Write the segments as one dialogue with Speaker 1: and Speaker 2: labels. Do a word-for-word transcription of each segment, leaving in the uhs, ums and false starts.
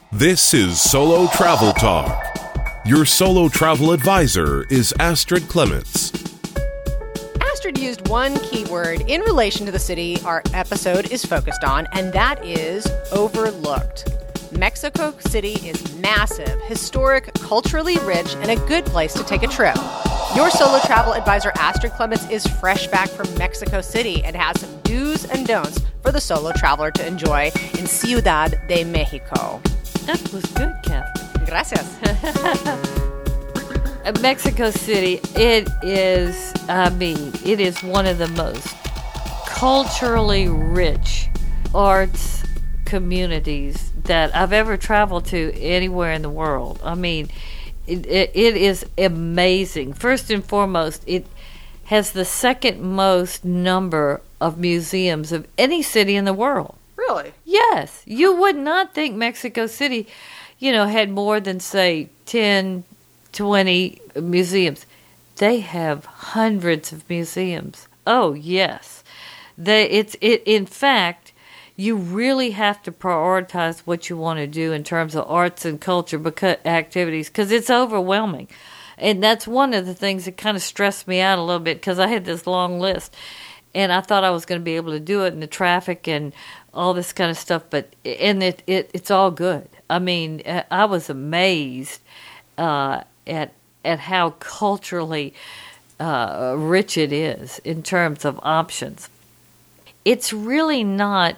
Speaker 1: This is Solo Travel Talk. Your solo travel advisor is Astrid Clements.
Speaker 2: Astrid used one keyword in relation to the city our episode is focused on, and that is overlooked. Mexico City is massive, historic, culturally rich, and a good place to take a trip. Your solo travel advisor, Astrid Clements, is fresh back from Mexico City and has some do's and don'ts for the solo traveler to enjoy in Ciudad de Mexico.
Speaker 3: That was good, Catherine.
Speaker 2: Gracias.
Speaker 3: Mexico City, it is, I mean, it is one of the most culturally rich arts communities that I've ever traveled to anywhere in the world. I mean, it, it, it is amazing. First and foremost, it has the second most number of museums of any city in the world.
Speaker 2: Really?
Speaker 3: Yes. You would not think Mexico City, you know, had more than, say, ten, twenty museums. They have hundreds of museums. Oh, yes. They, it's it. In fact, you really have to prioritize what you want to do in terms of arts and culture because, activities because it's overwhelming. And that's one of the things that kind of stressed me out a little bit because I had this long list. And I thought I was going to be able to do it in the traffic and all this kind of stuff. But and it, it it's all good. I mean, I was amazed uh, at at how culturally uh, rich it is in terms of options. It's really not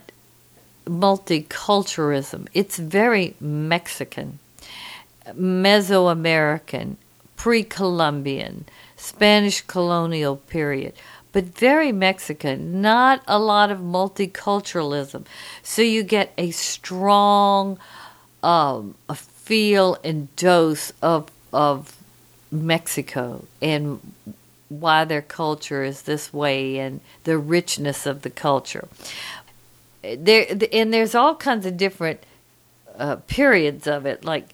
Speaker 3: multiculturalism. It's very Mexican, Mesoamerican, pre-Columbian, Spanish colonial period, but very Mexican, not a lot of multiculturalism. So you get a strong um, a feel and dose of of Mexico and why their culture is this way and the richness of the culture. There and there's all kinds of different uh, periods of it, like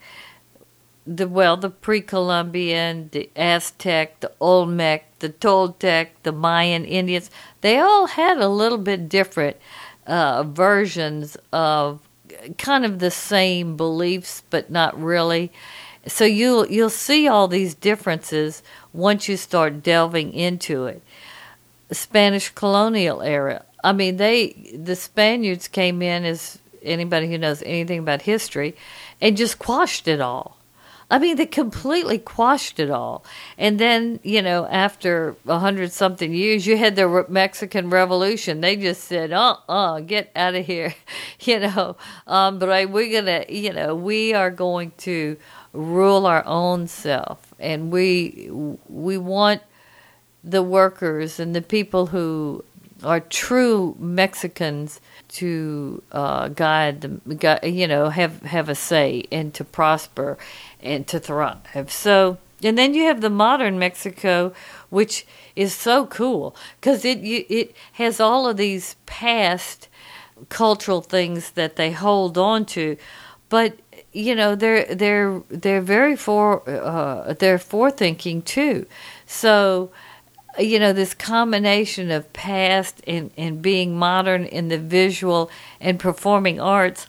Speaker 3: the well, the pre-Columbian, the Aztec, the Olmec, the Toltec, the Mayan Indians. They all had a little bit different uh, versions of kind of the same beliefs, but not really. So you'll you'll see all these differences once you start delving into it. The Spanish colonial era. I mean, they the Spaniards came in, as anybody who knows anything about history, and just quashed it all. I mean, they completely quashed it all. And then, you know, after a hundred something years, you had the Mexican Revolution. They just said, uh-uh, get out of here. you know, um, but I, we're going to, you know, we are going to rule our own self. And we we want the workers and the people who are true Mexicans to uh, guide them, guide, you know, have, have a say and to prosper and to thrive. So, and then you have the modern Mexico, which is so cool because it you, it has all of these past cultural things that they hold on to, but you know they're they're they're very for uh, they're forethinking too. So, you know, this combination of past and, and being modern in the visual and performing arts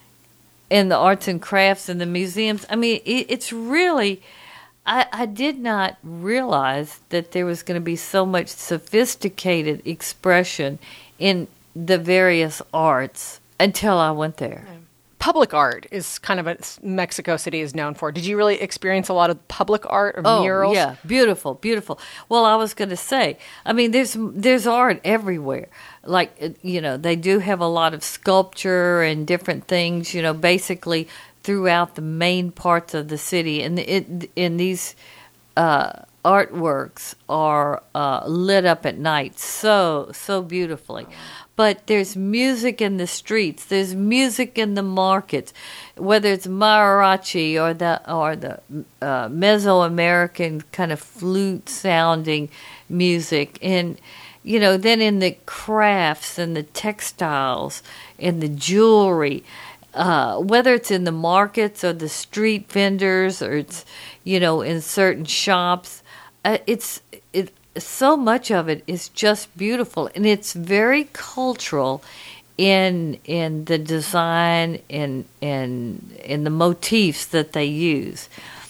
Speaker 3: and the arts and crafts and the museums. I mean, it, it's really, I, I did not realize that there was going to be so much sophisticated expression in the various arts until I went there.
Speaker 2: Public art is kind of what Mexico City is known for. Did you really experience a lot of public art or
Speaker 3: oh,
Speaker 2: murals?
Speaker 3: Yeah, beautiful, beautiful. Well, I was going to say, I mean, there's there's art everywhere. Like, you know, they do have a lot of sculpture and different things, you know, basically throughout the main parts of the city. And it in these uh, artworks are uh, lit up at night so, so beautifully. But there's music in the streets. There's music in the markets, whether it's mariachi or the or the uh, Mesoamerican kind of flute-sounding music, and you know, then in the crafts and the textiles and the jewelry, uh, whether it's in the markets or the street vendors or it's you know in certain shops, uh, it's it. So much of it is just beautiful, and it's very cultural in in the design and in in the motifs that they use.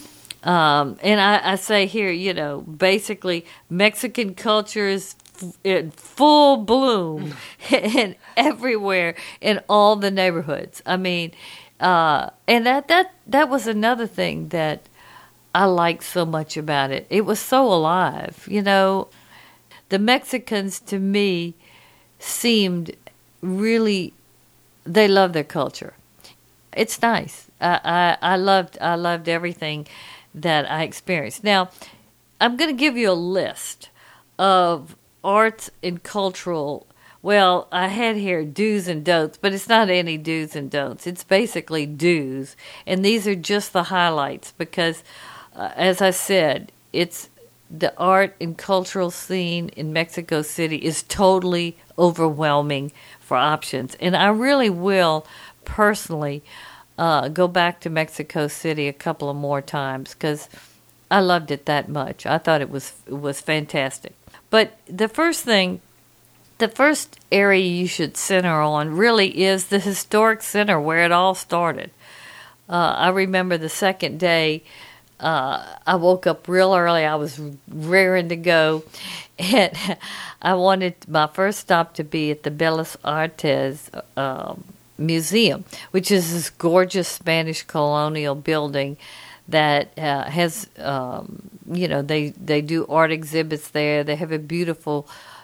Speaker 3: Um, and I, I say here, you know, basically Mexican culture is f- in full bloom and everywhere in all the neighborhoods. I mean, uh, and that, that that was another thing that I liked so much about it. It was so alive, you know. The Mexicans, to me, seemed really, they love their culture. It's nice. I, I, I loved I loved everything that I experienced. Now, I'm going to give you a list of arts and cultural, well, I had here do's and don'ts, but it's not any do's and don'ts. It's basically do's, and these are just the highlights because, uh, as I said, it's the art and cultural scene in Mexico City is totally overwhelming for options, and I really will personally Uh, go back to Mexico City a couple of more times because I loved it that much. I thought it was it was fantastic. But the first thing, the first area you should center on really is the historic center where it all started. Uh, I remember the second day, uh, I woke up real early. I was raring to go, and I wanted my first stop to be at the Bellas Artes Um, Museum, which is this gorgeous Spanish colonial building that uh, has, um, you know, they, they do art exhibits there. They have a beautiful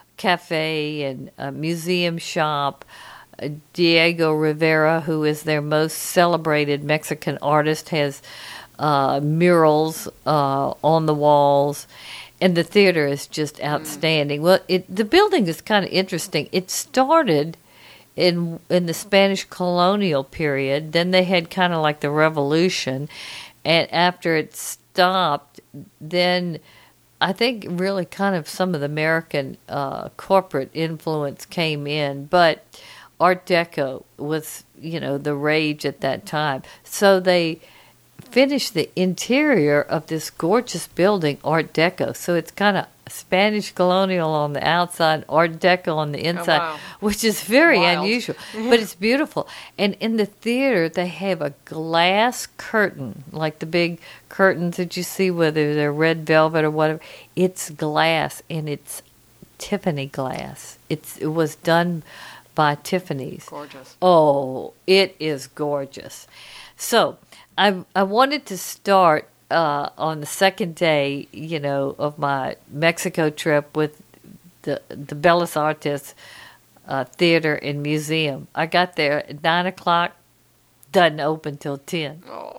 Speaker 3: cafe and a museum shop. Uh, Diego Rivera, who is their most celebrated Mexican artist, has uh, murals uh, on the walls. And the theater is just outstanding. Mm. Well, it, the building is kind of interesting. It started in in the Spanish colonial period. Then they had kind of like the revolution, and after it stopped, then I think really kind of some of the American uh, corporate influence came in, but Art Deco was, you know, the rage at that time. So they finished the interior of this gorgeous building Art Deco. So it's kind of Spanish colonial on the outside, Art Deco on the inside, oh, wow. which is very Wild. unusual, but it's beautiful. And in the theater, they have a glass curtain, like the big curtains that you see, whether they're red velvet or whatever. It's glass, and it's Tiffany glass. It's It was done by Tiffany's.
Speaker 2: Gorgeous.
Speaker 3: Oh, it is gorgeous. So I I wanted to start Uh, on the second day, you know, of my Mexico trip with the the Bellas Artes uh, Theater and Museum. I got there at nine o'clock, doesn't open till ten.
Speaker 2: Oh.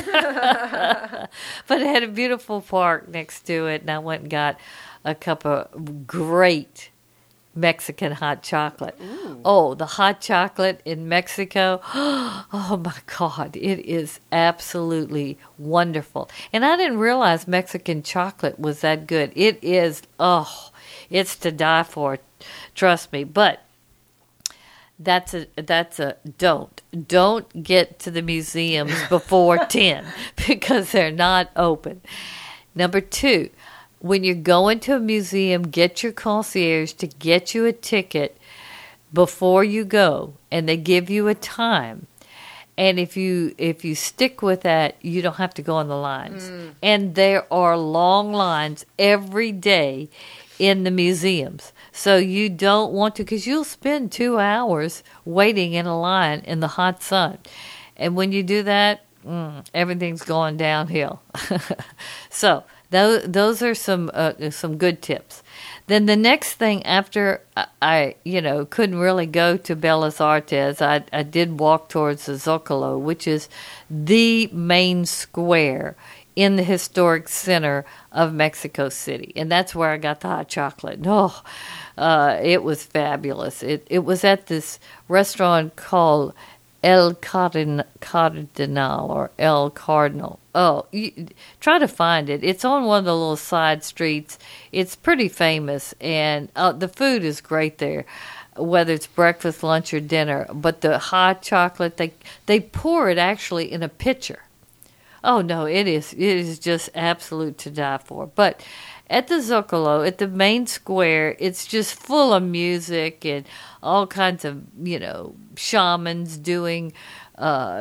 Speaker 3: But it had a beautiful park next to it, and I went and got a cup of great Mexican hot chocolate.
Speaker 2: Ooh.
Speaker 3: Oh, the hot chocolate in Mexico. Oh, my God. It is absolutely wonderful. And I didn't realize Mexican chocolate was that good. It is, oh, it's to die for. Trust me. But that's a that's a don't. Don't get to the museums before ten because they're not open. Number two, when you're going to a museum, get your concierge to get you a ticket before you go, and they give you a time. And if you if you stick with that, you don't have to go on the lines. Mm. And there are long lines every day in the museums. So you don't want to, because you'll spend two hours waiting in a line in the hot sun. And when you do that, mm, everything's going downhill. So those those are some uh, some good tips. Then the next thing, after I, I you know couldn't really go to Bellas Artes, I I did walk towards the Zocalo, which is the main square in the historic center of Mexico City, and that's where I got the hot chocolate. Oh, uh, it was fabulous. It it was at this restaurant called El Cardinal or El Cardinal. Oh, you, try to find it. It's on one of the little side streets. It's pretty famous, and uh, the food is great there, whether it's breakfast, lunch, or dinner. But the hot chocolate, they they pour it actually in a pitcher, Oh no, it is. It is just absolute to die for. But at the Zocalo, at the main square, it's just full of music and all kinds of, you know, shamans doing uh,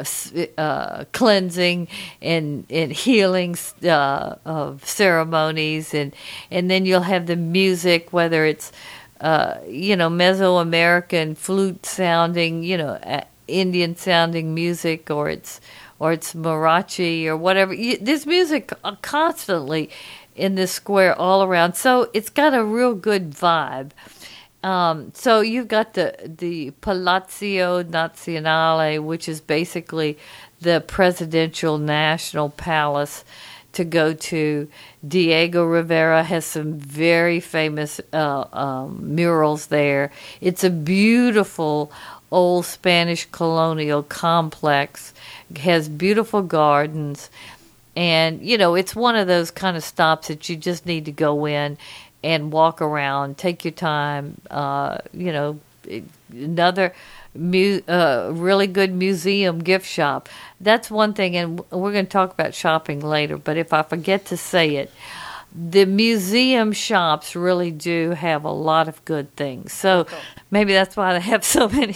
Speaker 3: uh, cleansing and, and healing uh, of ceremonies. And, and then you'll have the music, whether it's, uh, you know, Mesoamerican flute sounding, you know, uh, Indian sounding music, or it's or it's Marathi or whatever. You, there's music constantly in this square all around, so it's got a real good vibe. Um, so you've got the the Palazzo Nazionale, which is basically the presidential national palace to go to. Diego Rivera has some very famous uh, um, murals there. It's a beautiful old Spanish colonial complex. It has beautiful gardens. And, you know, it's one of those kind of stops that you just need to go in and walk around, take your time. Uh, you know, another mu- uh, really good museum gift shop. That's one thing, and we're going to talk about shopping later, but if I forget to say it, the museum shops really do have a lot of good things. So cool. Maybe that's why they have so many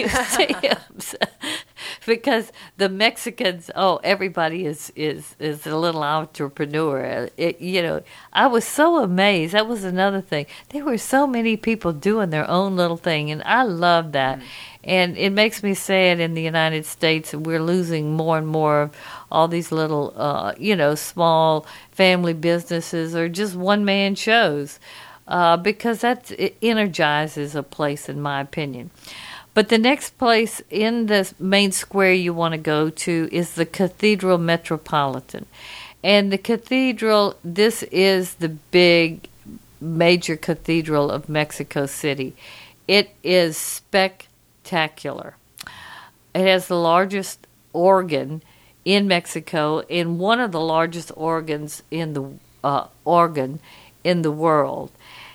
Speaker 3: museums. Because the Mexicans, oh, everybody is, is, is a little entrepreneur. It, you know, I was so amazed. That was another thing. There were so many people doing their own little thing, and I love that. Mm. And it makes me sad in the United States that we're losing more and more of all these little, uh, you know, small family businesses or just one-man shows, uh, because that it energizes a place, in my opinion. But the next place in the main square you want to go to is the Cathedral Metropolitan. And the cathedral, this is the big major cathedral of Mexico City. It is spectacular. It has the largest organ in Mexico and one of the largest organs in the uh, organ in the world.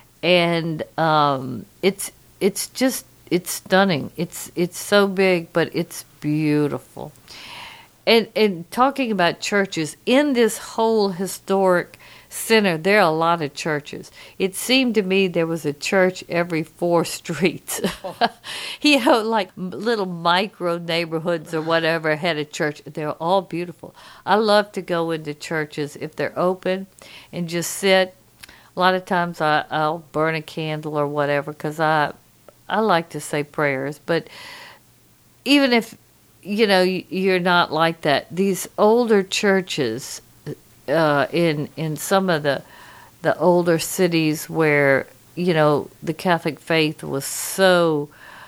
Speaker 3: And um, it's it's just It's stunning. It's it's so big, but it's beautiful. And and talking about churches, in this whole historic center, there are a lot of churches. It seemed to me there was a church every four streets. You know, like little micro neighborhoods or whatever had a church. They're all beautiful. I love to go into churches if they're open and just sit. A lot of times I, I'll burn a candle or whatever because I... I like to say prayers, but even if, you know, you're not like that, these older churches uh, in in some of the the older cities where, you know, the Catholic faith was so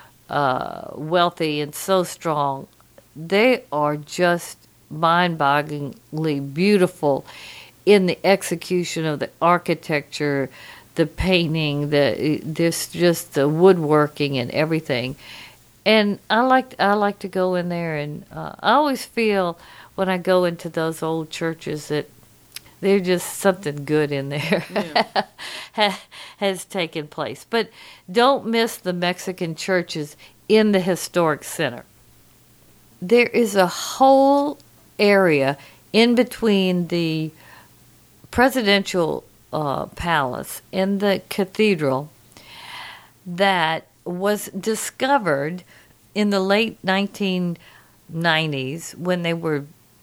Speaker 3: uh, wealthy and so strong, they are just mind-bogglingly beautiful in the execution of the architecture, the painting, the this just the woodworking and everything. And I like I like to go in there, and uh, I always feel when I go into those old churches that there's just something good in there yeah. has taken place. But don't miss the Mexican churches in the historic center. There is a whole area in between the presidential Uh, palace and the cathedral that was discovered in the late nineteen nineties when they were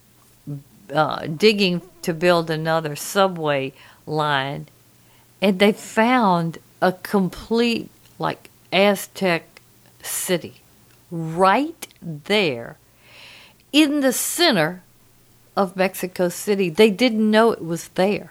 Speaker 3: uh, digging to build another subway line, and they found a complete like Aztec city right there in the center of Mexico City. They didn't know it was there.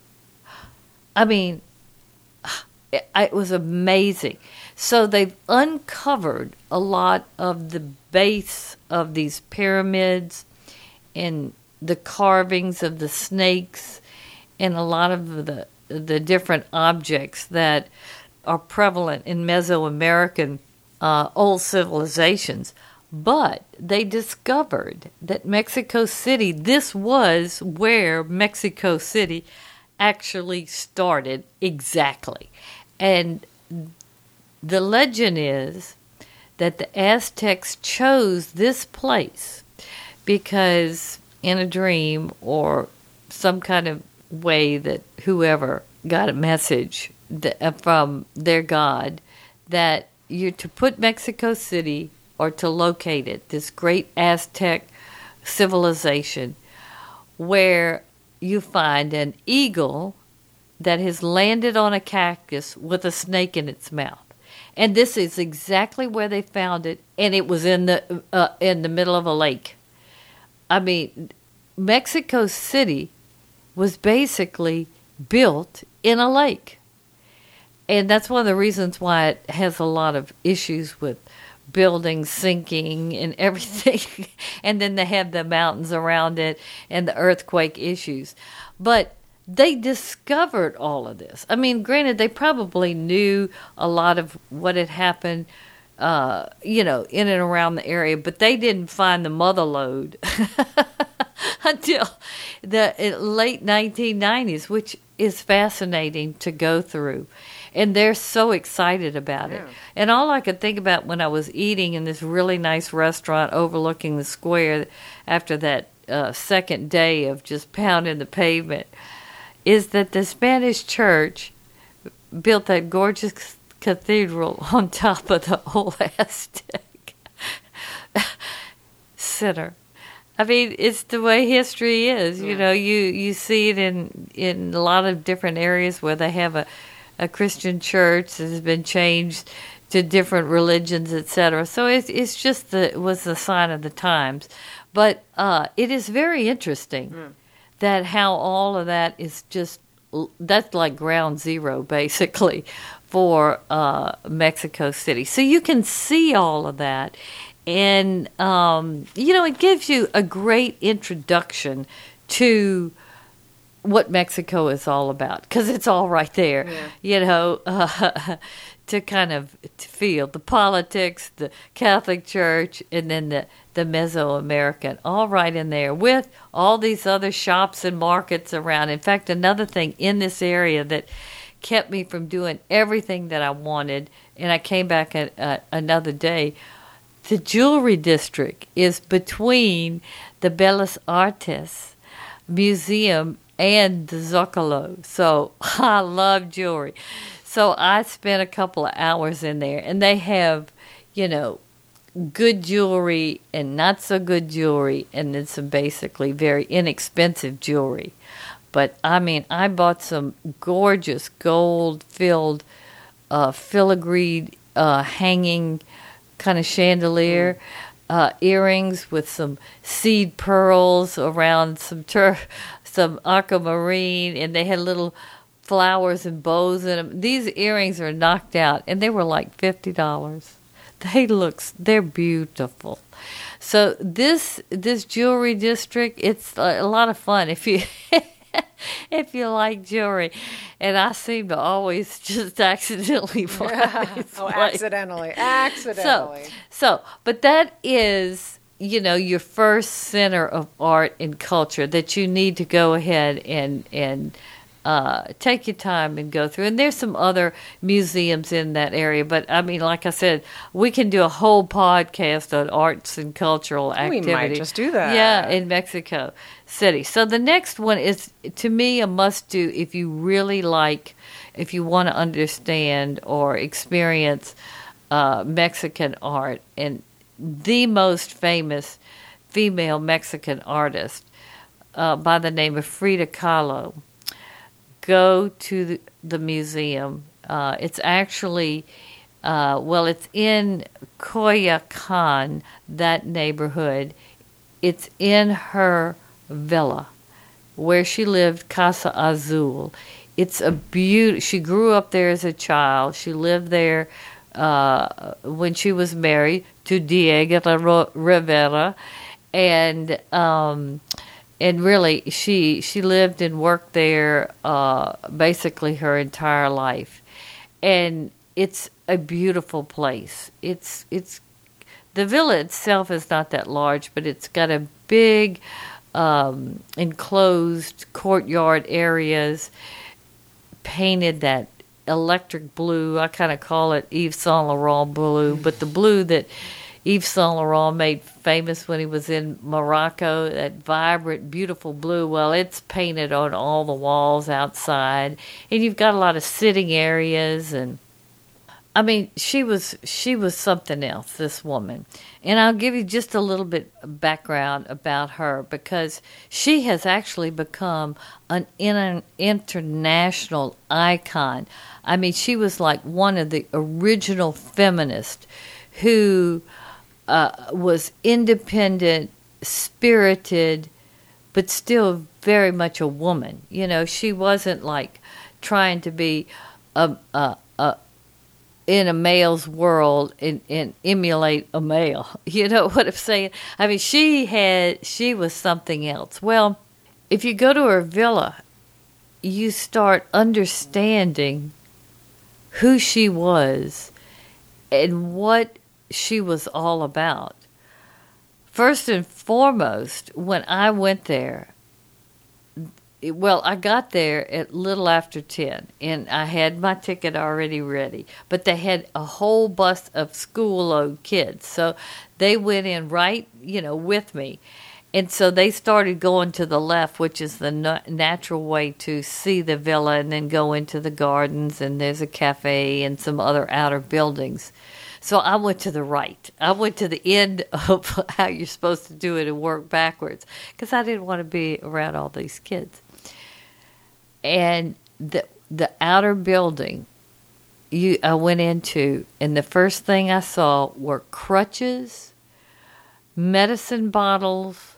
Speaker 3: I mean, it, it was amazing. So they've uncovered a lot of the base of these pyramids and the carvings of the snakes and a lot of the the different objects that are prevalent in Mesoamerican uh, old civilizations. But they discovered that Mexico City, this was where Mexico City actually started exactly. And the legend is that the Aztecs chose this place because in a dream or some kind of way that whoever got a message that, from their God that you're to put Mexico City or to locate it, this great Aztec civilization, where you find an eagle that has landed on a cactus with a snake in its mouth. And this is exactly where they found it, and it was in the uh, in the middle of a lake. I mean, Mexico City was basically built in a lake. And that's one of the reasons why it has a lot of issues with buildings sinking and everything. And then they have the mountains around it and the earthquake issues. But they discovered all of this. I mean, granted, they probably knew a lot of what had happened, uh, you know, in and around the area, but they didn't find the mother lode until the late nineteen nineties, which is fascinating to go through. And they're so excited about it.
Speaker 2: Yeah.
Speaker 3: And all I could think about when I was eating in this really nice restaurant overlooking the square after that uh, second day of just pounding the pavement is that the Spanish church built that gorgeous cathedral on top of the old Aztec center. I mean, it's the way history is. Yeah. You know, you, you see it in, in a lot of different areas where they have a, a Christian church that has been changed to different religions, et cetera. So it's it's just the it was the sign of the times. But uh, it is very interesting mm. that how all of that is just that's like ground zero basically for uh, Mexico City. So you can see all of that. And, um, you know, it gives you a great introduction to what Mexico is all about, because it's all right there, yeah. you know, uh, to kind of to feel the politics, the Catholic Church, and then the, the Mesoamerican, all right in there with all these other shops and markets around. In fact, another thing in this area that kept me from doing everything that I wanted, and I came back at, uh, another day, the jewelry district is between the Bellas Artes Museum and the Zocalo. So I love jewelry. So I spent a couple of hours in there, and they have, you know, good jewelry and not so good jewelry, and then some basically very inexpensive jewelry. But, I mean, I bought some gorgeous gold-filled uh, filigreed uh, hanging kind of chandelier, uh, earrings with some seed pearls around some tur- some aquamarine, and they had little flowers and bows in them. These earrings are knocked out, and they were like fifty dollars. They look, they're beautiful. So this this jewelry district, it's a lot of fun if you if you like jewelry. And I seem to always just accidentally find
Speaker 2: yeah.
Speaker 3: these
Speaker 2: Oh,
Speaker 3: places.
Speaker 2: accidentally, accidentally.
Speaker 3: So, so, but that is, you know, your first center of art and culture that you need to go ahead and and uh, take your time and go through. And there's some other museums in that area, but I mean, like I said, we can do a whole podcast on arts and cultural activities.
Speaker 2: We might just do that.
Speaker 3: Yeah, in Mexico City. So the next one is, to me, a must-do if you really like, if you want to understand or experience uh, Mexican art. And the most famous female Mexican artist uh, by the name of Frida Kahlo. Go to the, the museum. Uh, it's actually, uh, well, it's in Coyoacan, that neighborhood. It's in her villa where she lived, Casa Azul. It's a beauty. She grew up there as a child. She lived there uh, when she was married to Diego Rivera, and um, and really she she lived and worked there uh, basically her entire life, and it's a beautiful place. It's it's the villa itself is not that large, but it's got a big um, enclosed courtyard areas, painted that electric blue. I kind of call it Yves Saint Laurent blue, but the blue that Yves Saint Laurent made famous when he was in Morocco, that vibrant, beautiful blue. Well, it's painted on all the walls outside, and you've got a lot of sitting areas. And I mean, she was she was something else, this woman. And I'll give you just a little bit of background about her, because she has actually become an inter- international icon. I mean, she was like one of the original feminists who uh, was independent, spirited, but still very much a woman. You know, she wasn't like trying to be a, a, a in a male's world and, and emulate a male. You know what I'm saying? I mean, she had, she was something else. Well, if you go to her villa, you start understanding who she was and what she was all about. First and foremost, when I went there, well, I got there at little after ten, and I had my ticket already ready. But they had a whole bus of school-load kids, so they went in right, you know, with me. And so they started going to the left, which is the natural way to see the villa, and then go into the gardens, and there's a cafe and some other outer buildings. So I went to the right. I went to the end of how you're supposed to do it and work backwards, because I didn't want to be around all these kids. And the the outer building you I went into, and the first thing I saw were crutches, medicine bottles,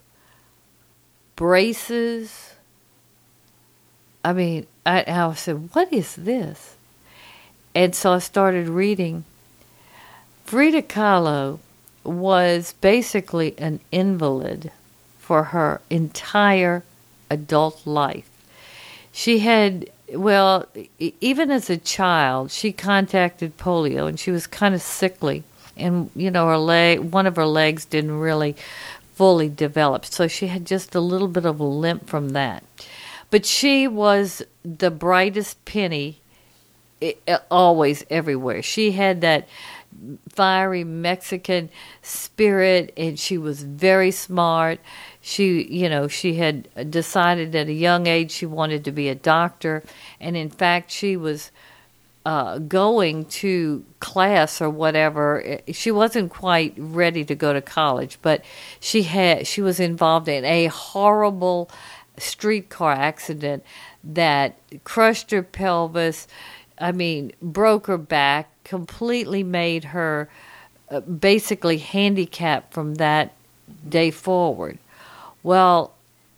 Speaker 3: braces. I mean, I, I said, what is this? And so I started reading. Frida Kahlo was basically an invalid for her entire adult life. She had, well, even as a child, she contacted polio, and she was kind of sickly. And, you know, her leg, one of her legs didn't really fully develop. So she had just a little bit of a limp from that. But she was the brightest penny always everywhere. She had that fiery Mexican spirit, and she was very smart. She, you know, she had decided at a young age she wanted to be a doctor, and in fact she was uh, going to class or whatever. She wasn't quite ready to go to college, but she had she was involved in a horrible streetcar accident that crushed her pelvis. I mean, broke her back, completely made her uh, basically handicapped from that day forward. Well,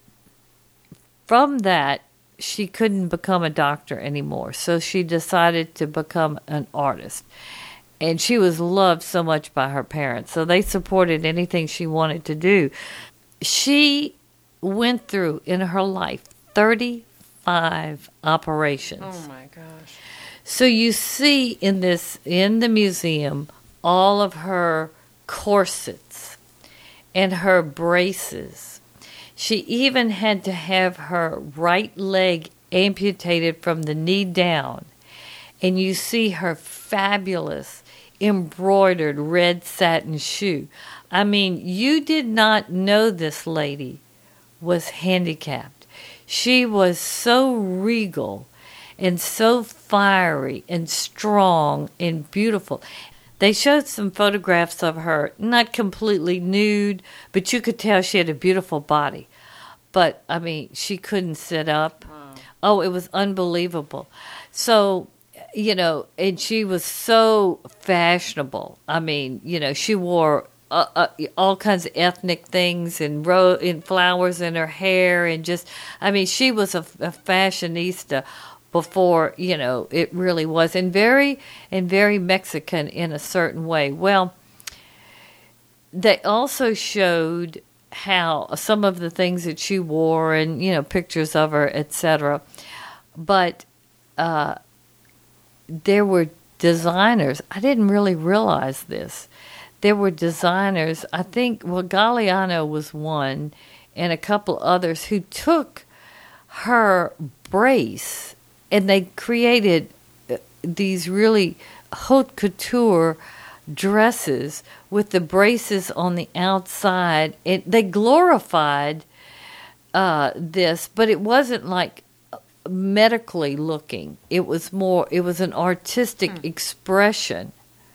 Speaker 3: from that, she couldn't become a doctor anymore, so she decided to become an artist. And she was loved so much by her parents, so they supported anything she wanted to do. She went through, in her life, thirty-five operations.
Speaker 2: Oh, my gosh.
Speaker 3: So you see in this, in the museum, all of her corsets and her braces. She even had to have her right leg amputated from the knee down. And you see her fabulous embroidered red satin shoe. I mean, you did not know this lady was handicapped. She was so regal and so fiery and strong and beautiful. They showed some photographs of her, not completely nude, but you could tell she had a beautiful body. But, I mean, she couldn't sit up. Wow. Oh, it was unbelievable. So, you know, and she was so fashionable. I mean, you know, she wore uh, uh, all kinds of ethnic things and, ro- and flowers in her hair, and just, I mean, she was a, a fashionista before, you know, it really was, and very and very Mexican in a certain way. Well, they also showed how some of the things that she wore, and, you know, pictures of her, et cetera. But uh, there were designers. I didn't really realize this. There were designers. I think, well, Galliano was one, and a couple others who took her brace, and they created these really haute couture dresses with the braces on the outside. It, they glorified uh, this, but it wasn't like medically looking. It was more, it was an artistic hmm. expression.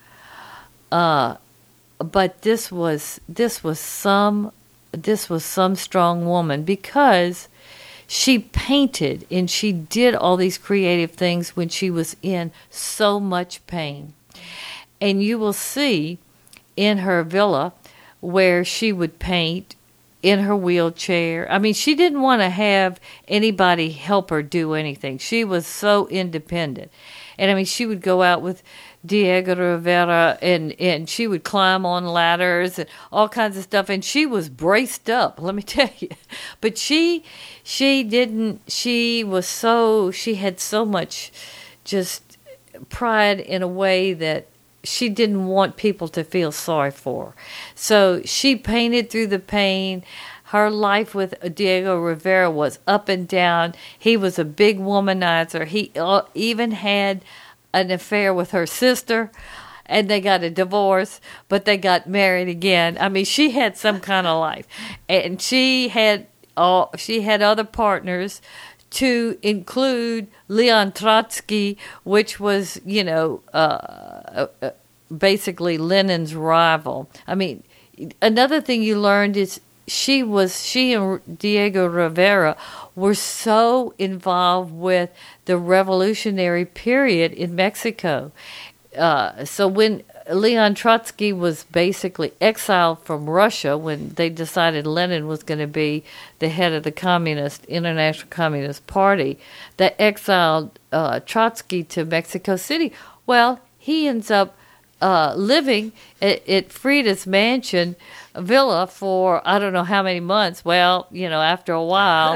Speaker 3: Uh, but this was, this was some, this was some strong woman, because she painted and she did all these creative things when she was in so much pain. And you will see in her villa where she would paint in her wheelchair. I mean, she didn't want to have anybody help her do anything. She was so independent. And I mean, she would go out with Diego Rivera, and, and she would climb on ladders and all kinds of stuff. And she was braced up, let me tell you. But she, she didn't, she was so, she had so much just pride in a way that she didn't want people to feel sorry for her. So she painted through the pain. Her life with Diego Rivera was up and down. He was a big womanizer. He even had an affair with her sister, and they got a divorce, but they got married again. I mean, she had some kind of life. And she had all, she had other partners, to include Leon Trotsky, which was, you know, uh, uh, basically Lenin's rival. I mean, another thing you learned is she was, she and Diego Rivera were so involved with the revolutionary period in Mexico. Uh, so when Leon Trotsky was basically exiled from Russia, when they decided Lenin was going to be the head of the Communist, International Communist Party, they exiled uh, Trotsky to Mexico City. Well, he ends up uh, living at, at Frida's mansion villa for I don't know how many months. Well, you know, after a while.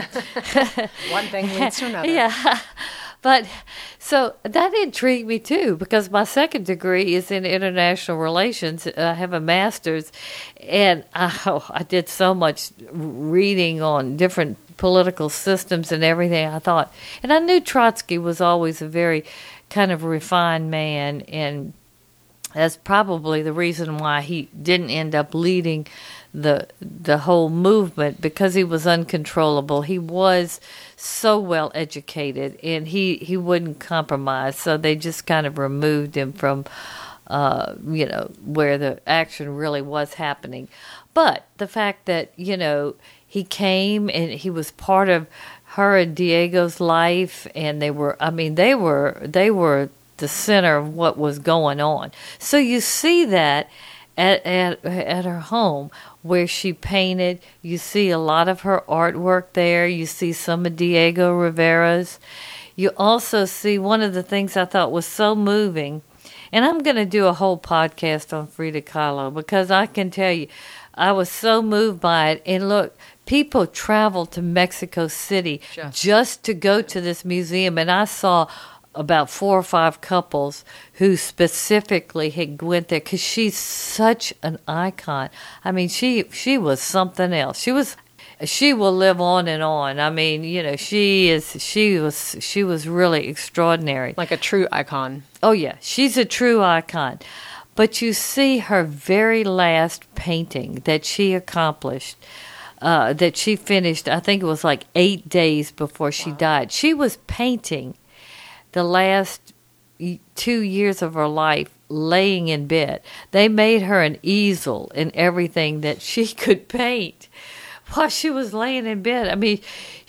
Speaker 2: One thing leads to another.
Speaker 3: Yeah. But so that intrigued me too, because my second degree is in international relations. I have a master's, and I, oh, I did so much reading on different political systems and everything. I thought, and I knew Trotsky was always a very kind of refined man, and that's probably the reason why he didn't end up leading the the whole movement, because he was uncontrollable. He was so well educated, and he, he wouldn't compromise. So they just kind of removed him from, uh, you know, where the action really was happening. But the fact that, you know, he came and he was part of her and Diego's life, and they were, I mean, they were, they were the center of what was going on. So you see that at, at, at her home, where she painted. You see a lot of her artwork there. You see some of Diego Rivera's. You also see one of the things I thought was so moving, and I'm going to do a whole podcast on Frida Kahlo, because I can tell you, I was so moved by it. And look, people travel to Mexico City just, just to go to this museum, and I saw about four or five couples who specifically had went there because she's such an icon. I mean, she she was something else. She was, she will live on and on. I mean, you know, she is she was she was really extraordinary,
Speaker 2: like a true icon.
Speaker 3: Oh yeah, she's a true icon. But you see her very last painting that she accomplished, uh, that she finished. I think it was like eight days before she wow. died. She was painting the last two years of her life laying in bed. They made her an easel and everything that she could paint while she was laying in bed. I mean,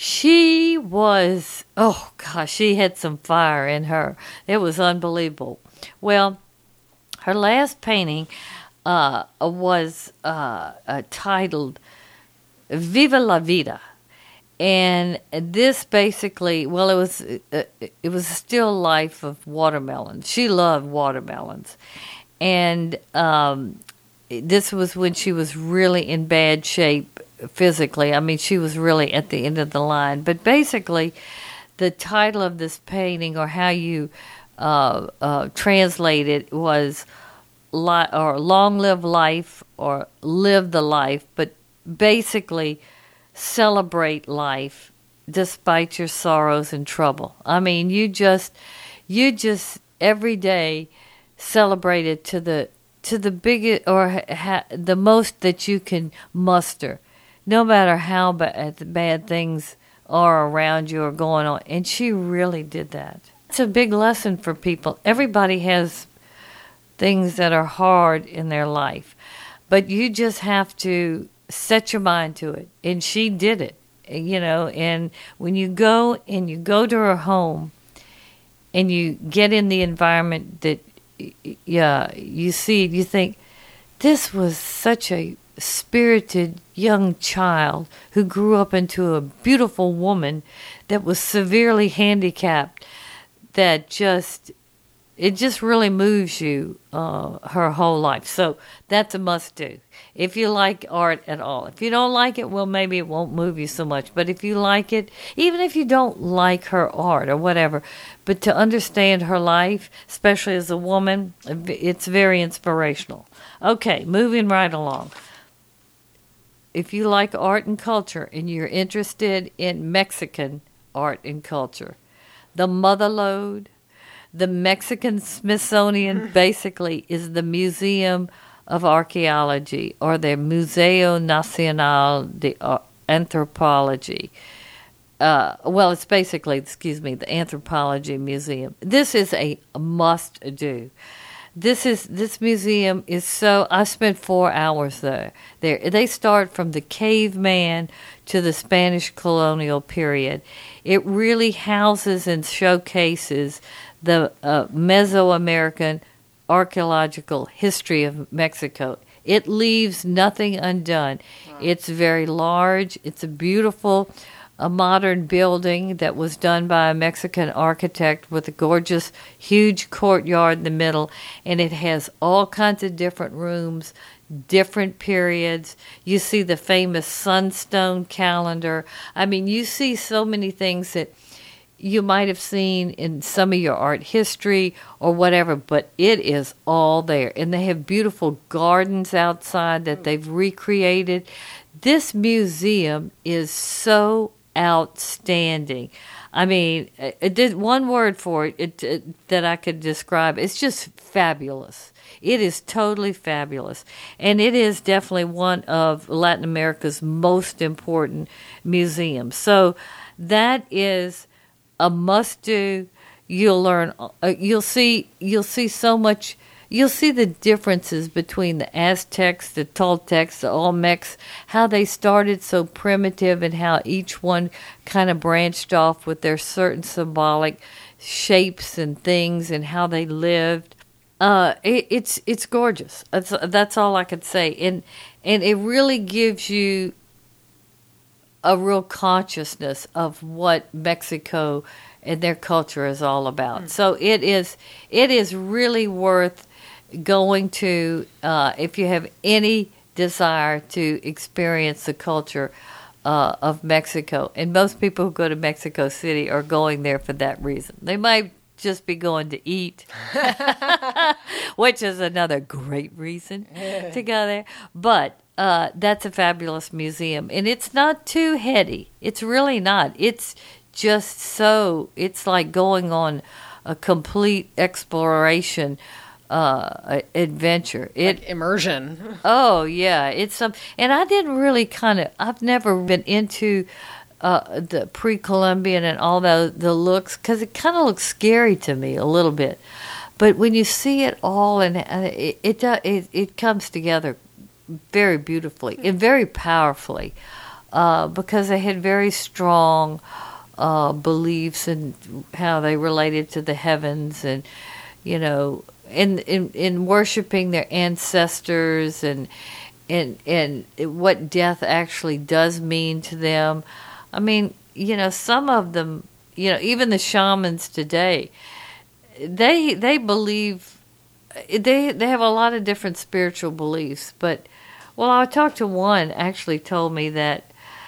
Speaker 3: she was, oh gosh, she had some fire in her. It was unbelievable. Well, her last painting uh, was uh, uh, titled Viva la Vida. And this basically, well, it was uh, it was a still life of watermelons. She loved watermelons, and um, this was when she was really in bad shape physically. I mean, she was really at the end of the line. But basically, the title of this painting, or how you uh, uh, translate it, was li- or "Long Live Life" or "Live the Life." But basically, celebrate life despite your sorrows and trouble. I mean, you just, you just every day celebrate it to the to the biggest or ha- the most that you can muster, no matter how bad, bad things are around you or going on. And she really did that. It's a big lesson for people. Everybody has things that are hard in their life, but you just have to set your mind to it. And she did it, you know. And when you go and you go to her home and you get in the environment that, yeah, you see, you think, this was such a spirited young child who grew up into a beautiful woman that was severely handicapped, that just, it just really moves you uh, her whole life. So that's a must-do. If you like art at all. If you don't like it, well, maybe it won't move you so much. But if you like it, even if you don't like her art or whatever, but to understand her life, especially as a woman, it's very inspirational. Okay, moving right along. If you like art and culture and you're interested in Mexican art and culture, the Motherlode, the Mexican Smithsonian basically is the Museum of Archaeology, or the Museo Nacional de Anthropology. Uh, well, it's basically, excuse me, the Anthropology Museum. This is a must-do. This is this museum is so. I spent four hours there. There, they start from the caveman to the Spanish colonial period. It really houses and showcases the uh, Mesoamerican archaeological history of Mexico. It leaves nothing undone. Wow. It's very large. It's a beautiful, a modern building that was done by a Mexican architect with a gorgeous, huge courtyard in the middle, and it has all kinds of different rooms, different periods. You see the famous Sunstone calendar. I mean, you see so many things that you might have seen in some of your art history or whatever, but it is all there. And they have beautiful gardens outside that they've recreated. This museum is so outstanding. I mean, it did one word for it, it, it that I could describe. It's just fabulous. It is totally fabulous. And it is definitely one of Latin America's most important museums. So that is a must-do. You'll learn. Uh, you'll see. You'll see so much. You'll see the differences between the Aztecs, the Toltecs, the Olmecs, how they started so primitive, and how each one kind of branched off with their certain symbolic shapes and things, and how they lived. Uh, it, it's it's gorgeous. That's that's all I could say, and and it really gives you a real consciousness of what Mexico and their culture is all about. Mm. So it is it is really worth going to uh, if you have any desire to experience the culture uh, of Mexico. And most people who go to Mexico City are going there for that reason. They might just be going to eat, which is another great reason to go there. But Uh, that's a fabulous museum, and it's not too heady. It's really not. It's just so, it's like going on a complete exploration uh, adventure. It
Speaker 2: like immersion.
Speaker 3: Oh, yeah. It's some, and I didn't really kind of, I've never been into uh, the pre-Columbian and all the, the looks, because it kind of looks scary to me a little bit. But when you see it all, and it, it, it, it comes together very beautifully and very powerfully, uh, because they had very strong uh, beliefs in how they related to the heavens, and you know, in in, in worshiping their ancestors, and and and what death actually does mean to them. I mean, you know, some of them, you know, even the shamans today, they they believe they they have a lot of different spiritual beliefs, but. Well, I talked to one, actually told me that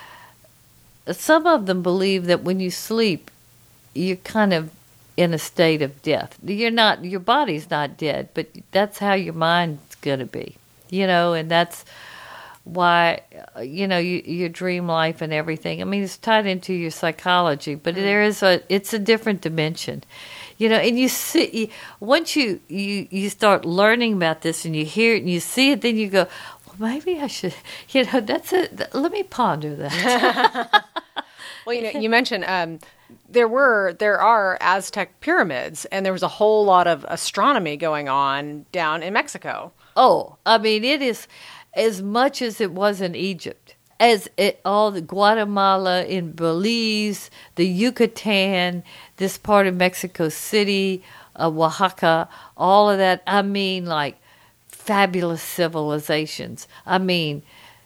Speaker 3: some of them believe that when you sleep, you're kind of in a state of death. You're not, your body's not dead, but that's how your mind's going to be, you know, and that's why, uh, you know, you, your dream life and everything. I mean, it's tied into your psychology, but mm. there is a, it's a different dimension, you know, and you see, you, once you, you, you start learning about this and you hear it and you see it, then you go, well, maybe I should, you know, that's it. Let me ponder that.
Speaker 2: Well, you know, you mentioned, um, there were, there are Aztec pyramids, and there was a whole lot of astronomy going on down in Mexico.
Speaker 3: Oh, I mean, it is as much as it was in Egypt, as it, all the Guatemala, in Belize, the Yucatan, this part of Mexico City, uh, Oaxaca, all of that. I mean, like fabulous civilizations. I mean,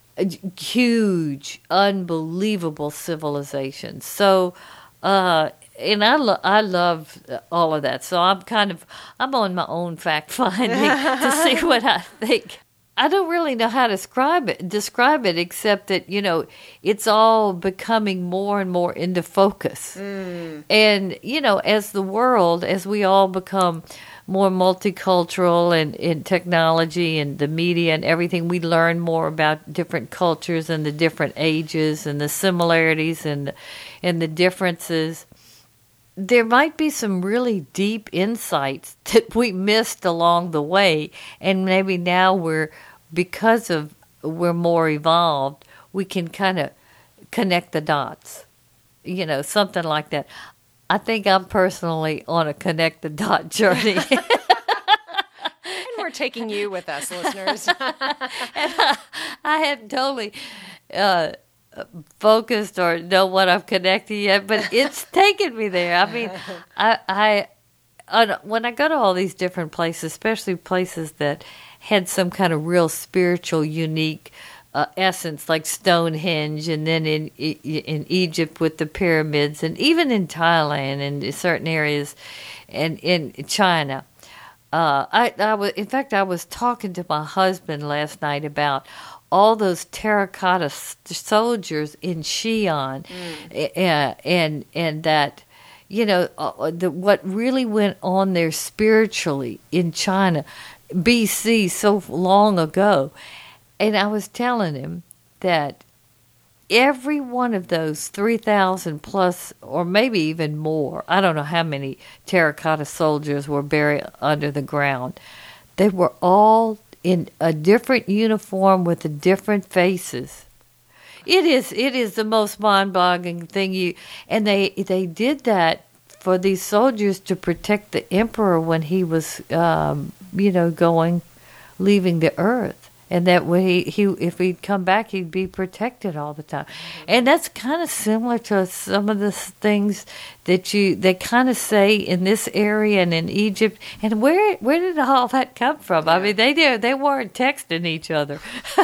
Speaker 3: huge, unbelievable civilizations. So, uh, and I, lo- I love all of that. So I'm kind of, I'm on my own fact finding to see what I think. I don't really know how to describe it, describe it, except that, you know, it's all becoming more and more into focus. Mm. And, you know, as the world, as we all become more multicultural and in technology and the media and everything, we learn more about different cultures and the different ages and the similarities and, and the differences. There might be some really deep insights that we missed along the way, and maybe now we're, because of we're more evolved, we can kind of connect the dots, you know, something like that. I think I'm personally on a connect the dot journey.
Speaker 2: And we're taking you with us, listeners.
Speaker 3: And I, I hadn't totally uh, focused or know what I'm connecting yet, but it's taken me there. I mean, I, I, I when I go to all these different places, especially places that had some kind of real spiritual, unique uh, essence, like Stonehenge, and then in in Egypt with the pyramids, and even in Thailand and in certain areas, and in China. Uh, I, I was, in fact, I was talking to my husband last night about all those terracotta soldiers in Xi'an, mm. and, and and that, you know, uh, the, what really went on there spiritually in China, B C, so long ago. And I was telling him that every one of those three thousand plus, or maybe even more, I don't know how many terracotta soldiers were buried under the ground, they were all in a different uniform with the different faces. It is it is the most mind-boggling thing. You and they they did that for these soldiers to protect the emperor when he was, um, you know, going, leaving the earth, and that when he, he if he'd come back, he'd be protected all the time. Mm-hmm. And that's kind of similar to some of the things that you they kind of say in this area and in Egypt. And where where did all that come from? Yeah. I mean, they did, they weren't texting each other.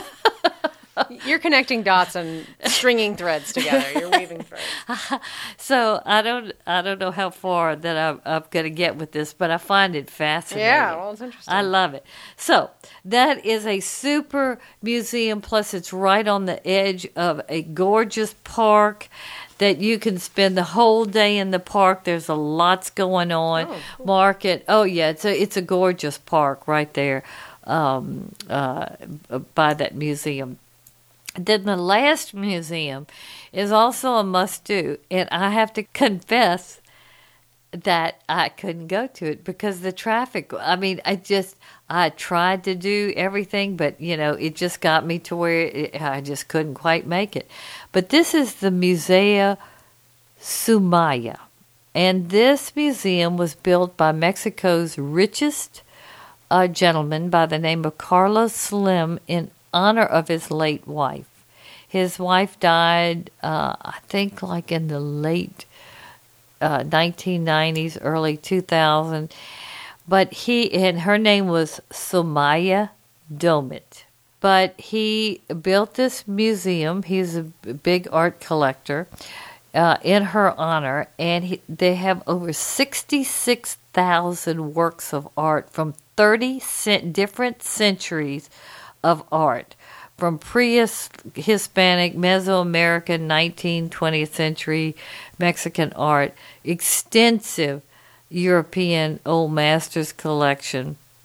Speaker 2: You're connecting dots and stringing threads together. You're weaving threads.
Speaker 3: So I don't, I don't know how far that I'm, I'm going to get with this, but I find it fascinating.
Speaker 2: Yeah, well, it's interesting.
Speaker 3: I love it. So that is a super museum. Plus, it's right on the edge of a gorgeous park that you can spend the whole day in the park. There's a lots going on. Oh, cool. Market. Oh yeah, it's a it's a gorgeous park right there um, uh, by that museum. Then the last museum is also a must-do, and I have to confess that I couldn't go to it because the traffic. I mean, I just I tried to do everything, but you know, it just got me to where it, I just couldn't quite make it. But this is the Museo Sumaya, and this museum was built by Mexico's richest uh, gentleman by the name of Carlos Slim in honor of his late wife. His wife died, uh, I think, like in the late uh, nineteen nineties, early two thousand. But he and her name was Sumaya Domit. But he built this museum. He's a big art collector uh, in her honor, and he, they have over sixty-six thousand works of art from thirty cent- different centuries of art, from pre-Hispanic, Mesoamerican, nineteenth, twentieth century Mexican art, extensive European old masters collection,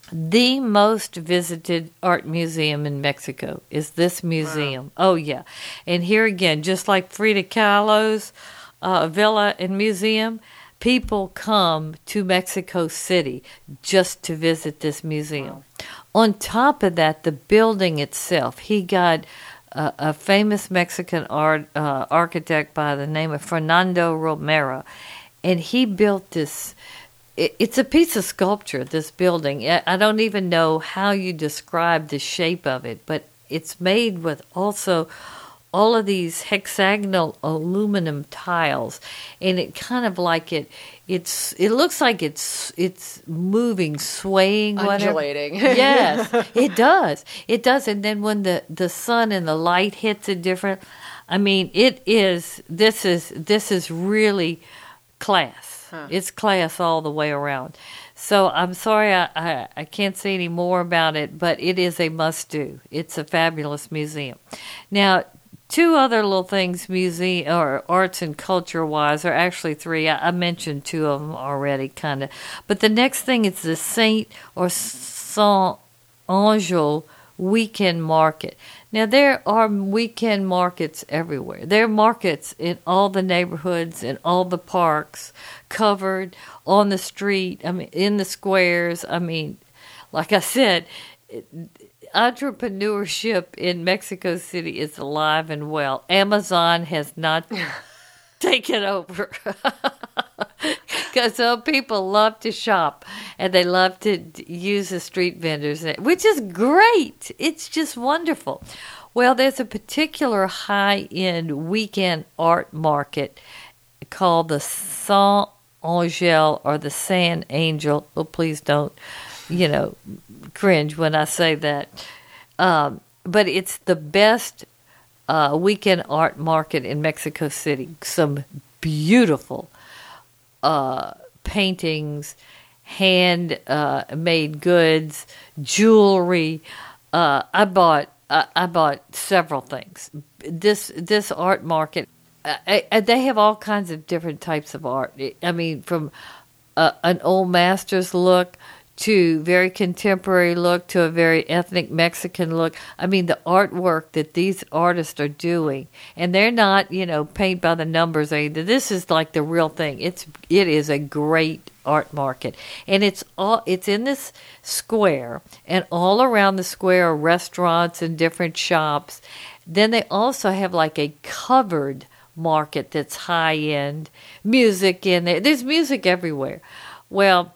Speaker 3: The most visited art museum in Mexico is this museum. Wow. Oh, yeah. And here again, just like Frida Kahlo's uh, villa and museum, people come to Mexico City just to visit this museum. Wow. On top of that, the building itself, he got uh, a famous Mexican art uh, architect by the name of Fernando Romero, and he built this. It, it's a piece of sculpture, this building. I, I don't even know how you describe the shape of it, but it's made with also all of these hexagonal aluminum tiles, and it kind of like it. It's it looks like it's it's moving, swaying,
Speaker 2: undulating.
Speaker 3: Whatever. Yes, it does. It does. And then when the, the sun and the light hits it different, I mean, it is. This is this is really class. Huh. It's class all the way around. So I'm sorry I, I I can't say any more about it, but it is a must do. It's a fabulous museum. Now, two other little things, museum or arts and culture wise, or actually three. I, I mentioned two of them already, kind of. But the next thing is the Saint or Saint Angel weekend market. Now there are weekend markets everywhere. There are markets in all the neighborhoods, in all the parks, covered on the street. I mean, in the squares. I mean, like I said. It, entrepreneurship in Mexico City is alive and well. Amazon has not taken over because so people love to shop and they love to use the street vendors, which is great. It's just wonderful. Well, there's a particular high-end weekend art market called the Saint Angel or the San Angel. Oh, please don't, you know, cringe when I say that. Um, but it's the best uh, weekend art market in Mexico City. Some beautiful uh, paintings, hand uh, made goods, jewelry. Uh, I bought I, I bought several things. This this art market, I, I, they have all kinds of different types of art. I mean, from uh, an old master's look to very contemporary look to a very ethnic Mexican look. I mean, the artwork that these artists are doing, and they're not, you know, paint by the numbers either. This is like the real thing. It's it is a great art market, and it's all it's in this square, and all around the square are restaurants and different shops. Then they also have like a covered market that's high end, music in there. There's music everywhere. Well,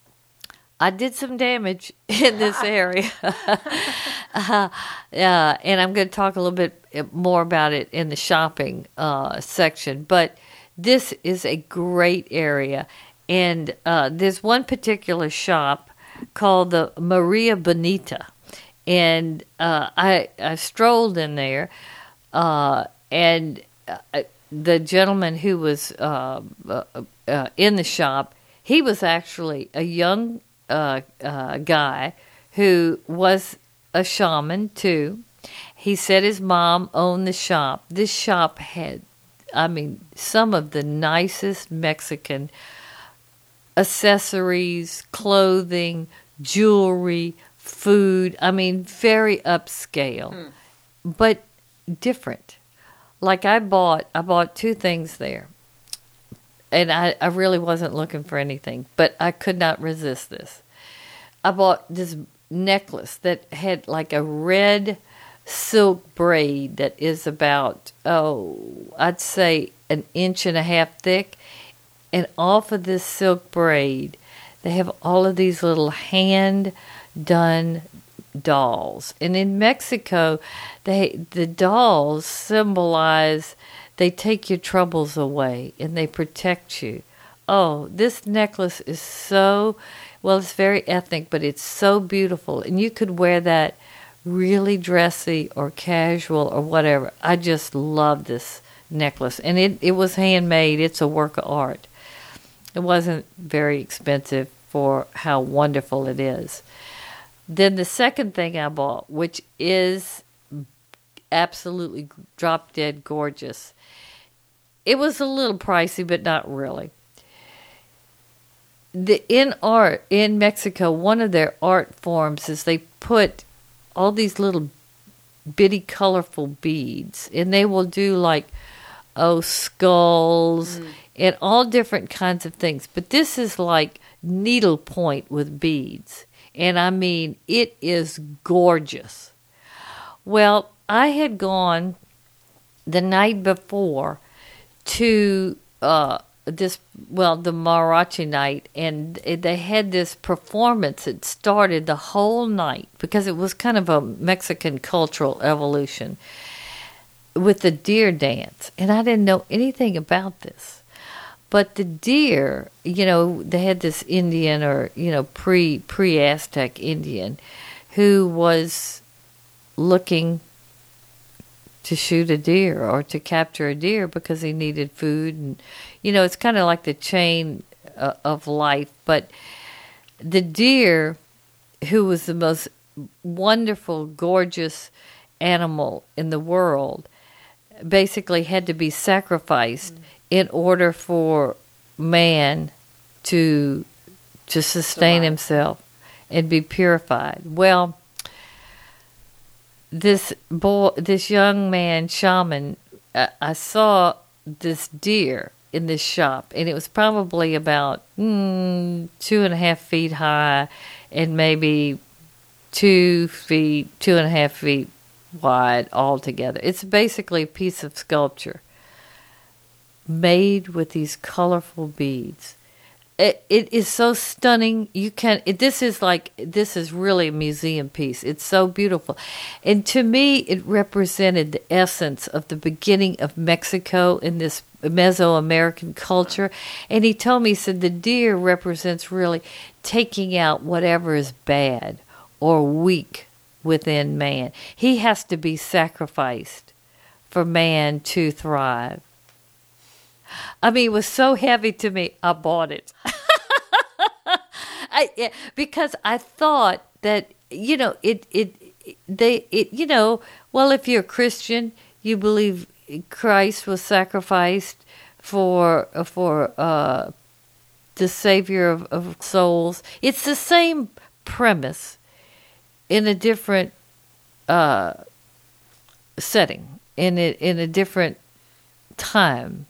Speaker 3: I did some damage in this area, uh, uh, and I'm going to talk a little bit more about it in the shopping uh, section. But this is a great area, and uh, there's one particular shop called the Maria Bonita, and uh, I, I strolled in there, uh, and uh, the gentleman who was uh, uh, uh, in the shop, he was actually a young Uh, uh, guy who was a shaman too. He said his mom owned the shop. This shop had, I mean, some of the nicest Mexican accessories, clothing, jewelry, food. I mean, very upscale, hmm. but different. Like I bought, I bought two things there. And I, I really wasn't looking for anything, but I could not resist this. I bought this necklace that had like a red silk braid that is about, oh, I'd say an inch and a half thick. And off of this silk braid, they have all of these little hand-done dolls. And in Mexico, they the dolls symbolize they take your troubles away and they protect you. Oh, this necklace is so, well, it's very ethnic, but it's so beautiful. And you could wear that really dressy or casual or whatever. I just love this necklace. And it, it was handmade. It's a work of art. It wasn't very expensive for how wonderful it is. Then the second thing I bought, which is absolutely drop dead gorgeous. It was a little pricey, but not really. the in art in Mexico, one of their art forms is they put all these little bitty colorful beads, and they will do like oh skulls mm. and all different kinds of things. But this is like needlepoint with beads, and I mean it is gorgeous. Well, I had gone the night before to uh, this, well, the mariachi night, and they had this performance that started the whole night because it was kind of a Mexican cultural evolution with the deer dance. And I didn't know anything about this. But the deer, you know, they had this Indian or, you know, pre, pre-Aztec Indian who was looking to shoot a deer or to capture a deer because he needed food. And, you know, it's kind of like the chain uh, of life. But the deer, who was the most wonderful, gorgeous animal in the world, basically had to be sacrificed mm-hmm. in order for man to to sustain Survive. himself and be purified. Well, this boy, this young man, shaman, uh, I saw this deer in this shop, and it was probably about mm, two and a half feet high and maybe two feet, two and a half feet wide altogether. It's basically a piece of sculpture made with these colorful beads. It, it is so stunning. You can. It, this is like this is really a museum piece. It's so beautiful, and to me, it represented the essence of the beginning of Mexico in this Mesoamerican culture. And he told me, he said, the deer represents really taking out whatever is bad or weak within man. He has to be sacrificed for man to thrive. I mean, it was so heavy to me, I bought it. I, yeah, because I thought that, you know, it, it, they, it, you know, well, if you're a Christian, you believe Christ was sacrificed for, for, uh, the Savior of, of souls. It's the same premise in a different, uh, setting, in a, in a different time.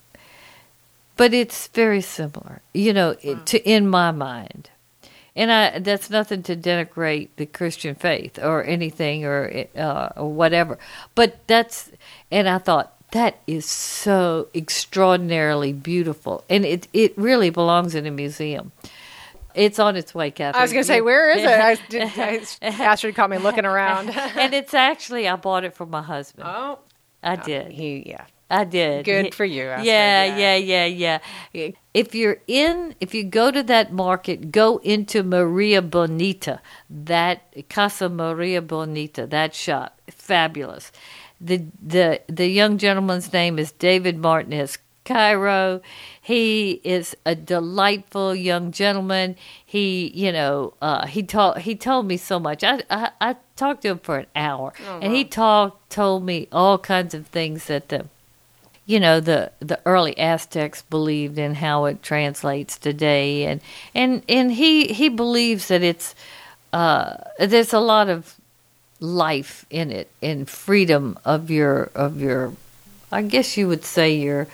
Speaker 3: But it's very similar, you know, it, to in my mind. And I, that's nothing to denigrate the Christian faith or anything or, uh, or whatever. But that's, and I thought, that is so extraordinarily beautiful. And it, it really belongs in a museum. It's on its way, Catherine.
Speaker 2: I was going to say, where is it? I, did, I Astrid caught me looking around.
Speaker 3: And it's actually, I bought it for my husband.
Speaker 2: Oh.
Speaker 3: I did.
Speaker 2: Uh, he, yeah.
Speaker 3: I did.
Speaker 2: Good for you, Astrid.
Speaker 3: Yeah, yeah, yeah, yeah, yeah. If you're in, if you go to that market, go into Maria Bonita, that Casa Maria Bonita, that shop, fabulous. The the the young gentleman's name is David Martinez Cairo. He is a delightful young gentleman. He, you know, uh, he told he told me so much. I, I I talked to him for an hour, oh, and wow. he talked told me all kinds of things that the. You know, the, the early Aztecs believed in how it translates today. And and, and he, he believes that it's, uh, there's a lot of life in it and freedom of your, of your, I guess you would say your,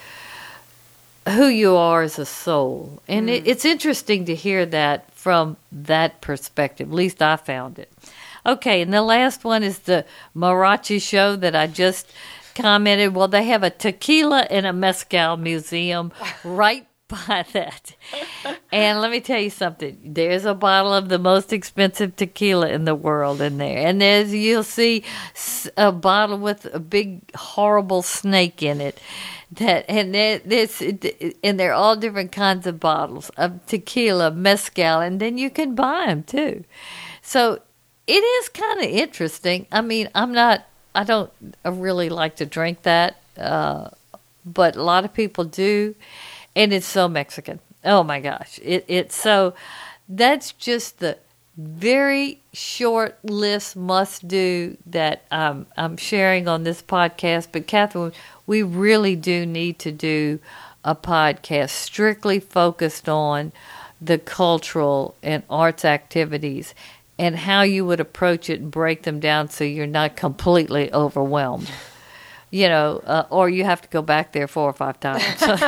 Speaker 3: who you are as a soul. And mm. it, it's interesting to hear that from that perspective. At least I found it. Okay, and the last one is the mariachi show that I just commented. Well, they have a tequila and a mezcal museum right by that. And let me tell you something. There's a bottle of the most expensive tequila in the world in there. And there's, you'll see a bottle with a big, horrible snake in it. That and this and they're all different kinds of bottles of tequila, mezcal, and then you can buy them too. So it is kind of interesting. I mean, I'm not. I don't really like to drink that, uh, but a lot of people do, and it's so Mexican. Oh my gosh, it, it's so. That's just the very short list must do that um, I'm sharing on this podcast. But Catherine, we really do need to do a podcast strictly focused on the cultural and arts activities and how you would approach it and break them down so you're not completely overwhelmed. You know, uh, or you have to go back there four or five times.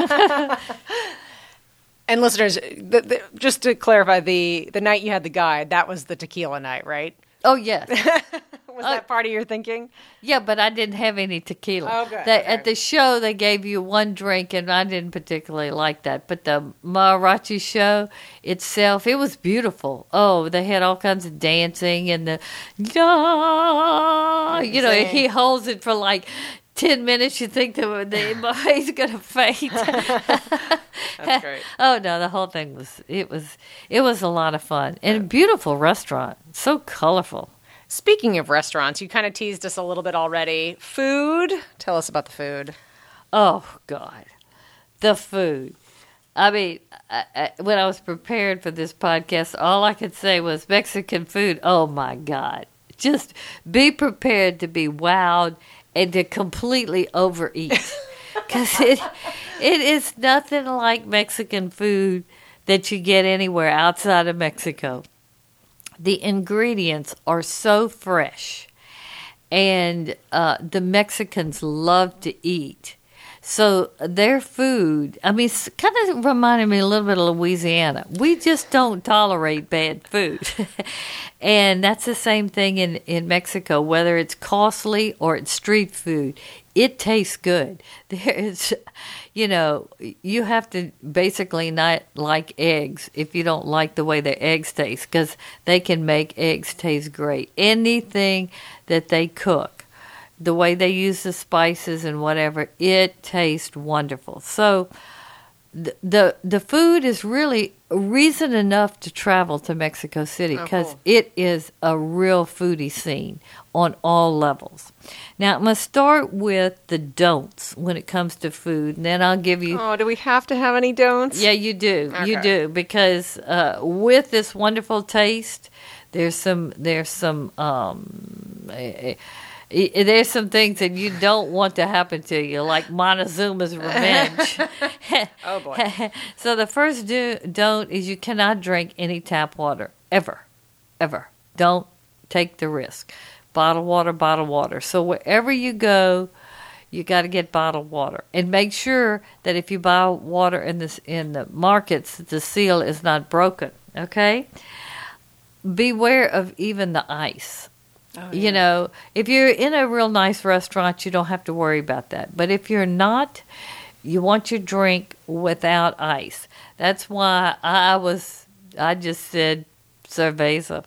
Speaker 2: And listeners, the, the, just to clarify, the, the night you had the guide, that was the tequila night, right?
Speaker 3: Oh, yes.
Speaker 2: Was that part of your thinking?
Speaker 3: Yeah, but I didn't have any tequila.
Speaker 2: Oh, good.
Speaker 3: They,
Speaker 2: okay.
Speaker 3: At the show, they gave you one drink, and I didn't particularly like that. But the mariachi show itself, it was beautiful. Oh, they had all kinds of dancing and the, yeah, you know,
Speaker 2: Sing.
Speaker 3: he holds it for like ten minutes. You think that the, he's going to faint.
Speaker 2: That's great.
Speaker 3: Oh no, the whole thing was it was it was a lot of fun and a beautiful restaurant, so colorful.
Speaker 2: Speaking of restaurants, you kind of teased us a little bit already. Food. Tell us about the food.
Speaker 3: Oh God, the food. I mean, I, I, when I was prepared for this podcast, all I could say was Mexican food. Oh my God, just be prepared to be wowed and to completely overeat. Because it, it is nothing like Mexican food that you get anywhere outside of Mexico. The ingredients are so fresh, and uh, the Mexicans love to eat. So their food, I mean, it's kind of reminded me a little bit of Louisiana. We just don't tolerate bad food. And that's the same thing in, in Mexico, whether it's costly or it's street food. It tastes good. There is, you know, you have to basically not like eggs if you don't like the way their eggs taste, because they can make eggs taste great. Anything that they cook, the way they use the spices and whatever, it tastes wonderful. So the the, the food is really reason enough to travel to Mexico City, because
Speaker 2: oh, cool.
Speaker 3: It is a real foodie scene on all levels. Now, I'm going to start with the don'ts when it comes to food, and then I'll give you...
Speaker 2: Oh, do we have to have any don'ts?
Speaker 3: Yeah, you do.
Speaker 2: Okay.
Speaker 3: You do, because uh, with this wonderful taste, there's some... There's some um, eh, eh, There's some things that you don't want to happen to you, like Montezuma's Revenge.
Speaker 2: Oh, boy.
Speaker 3: So the first do, don't is you cannot drink any tap water, ever, ever. Don't take the risk. Bottled water, bottled water. So wherever you go, you got to get bottled water. And make sure that if you buy water in, this, in the markets, the seal is not broken, okay? Beware of even the ice. Oh, yeah. You know, if you're in a real nice restaurant, you don't have to worry about that. But if you're not, you want your drink without ice. That's why I was, I just said cerveza.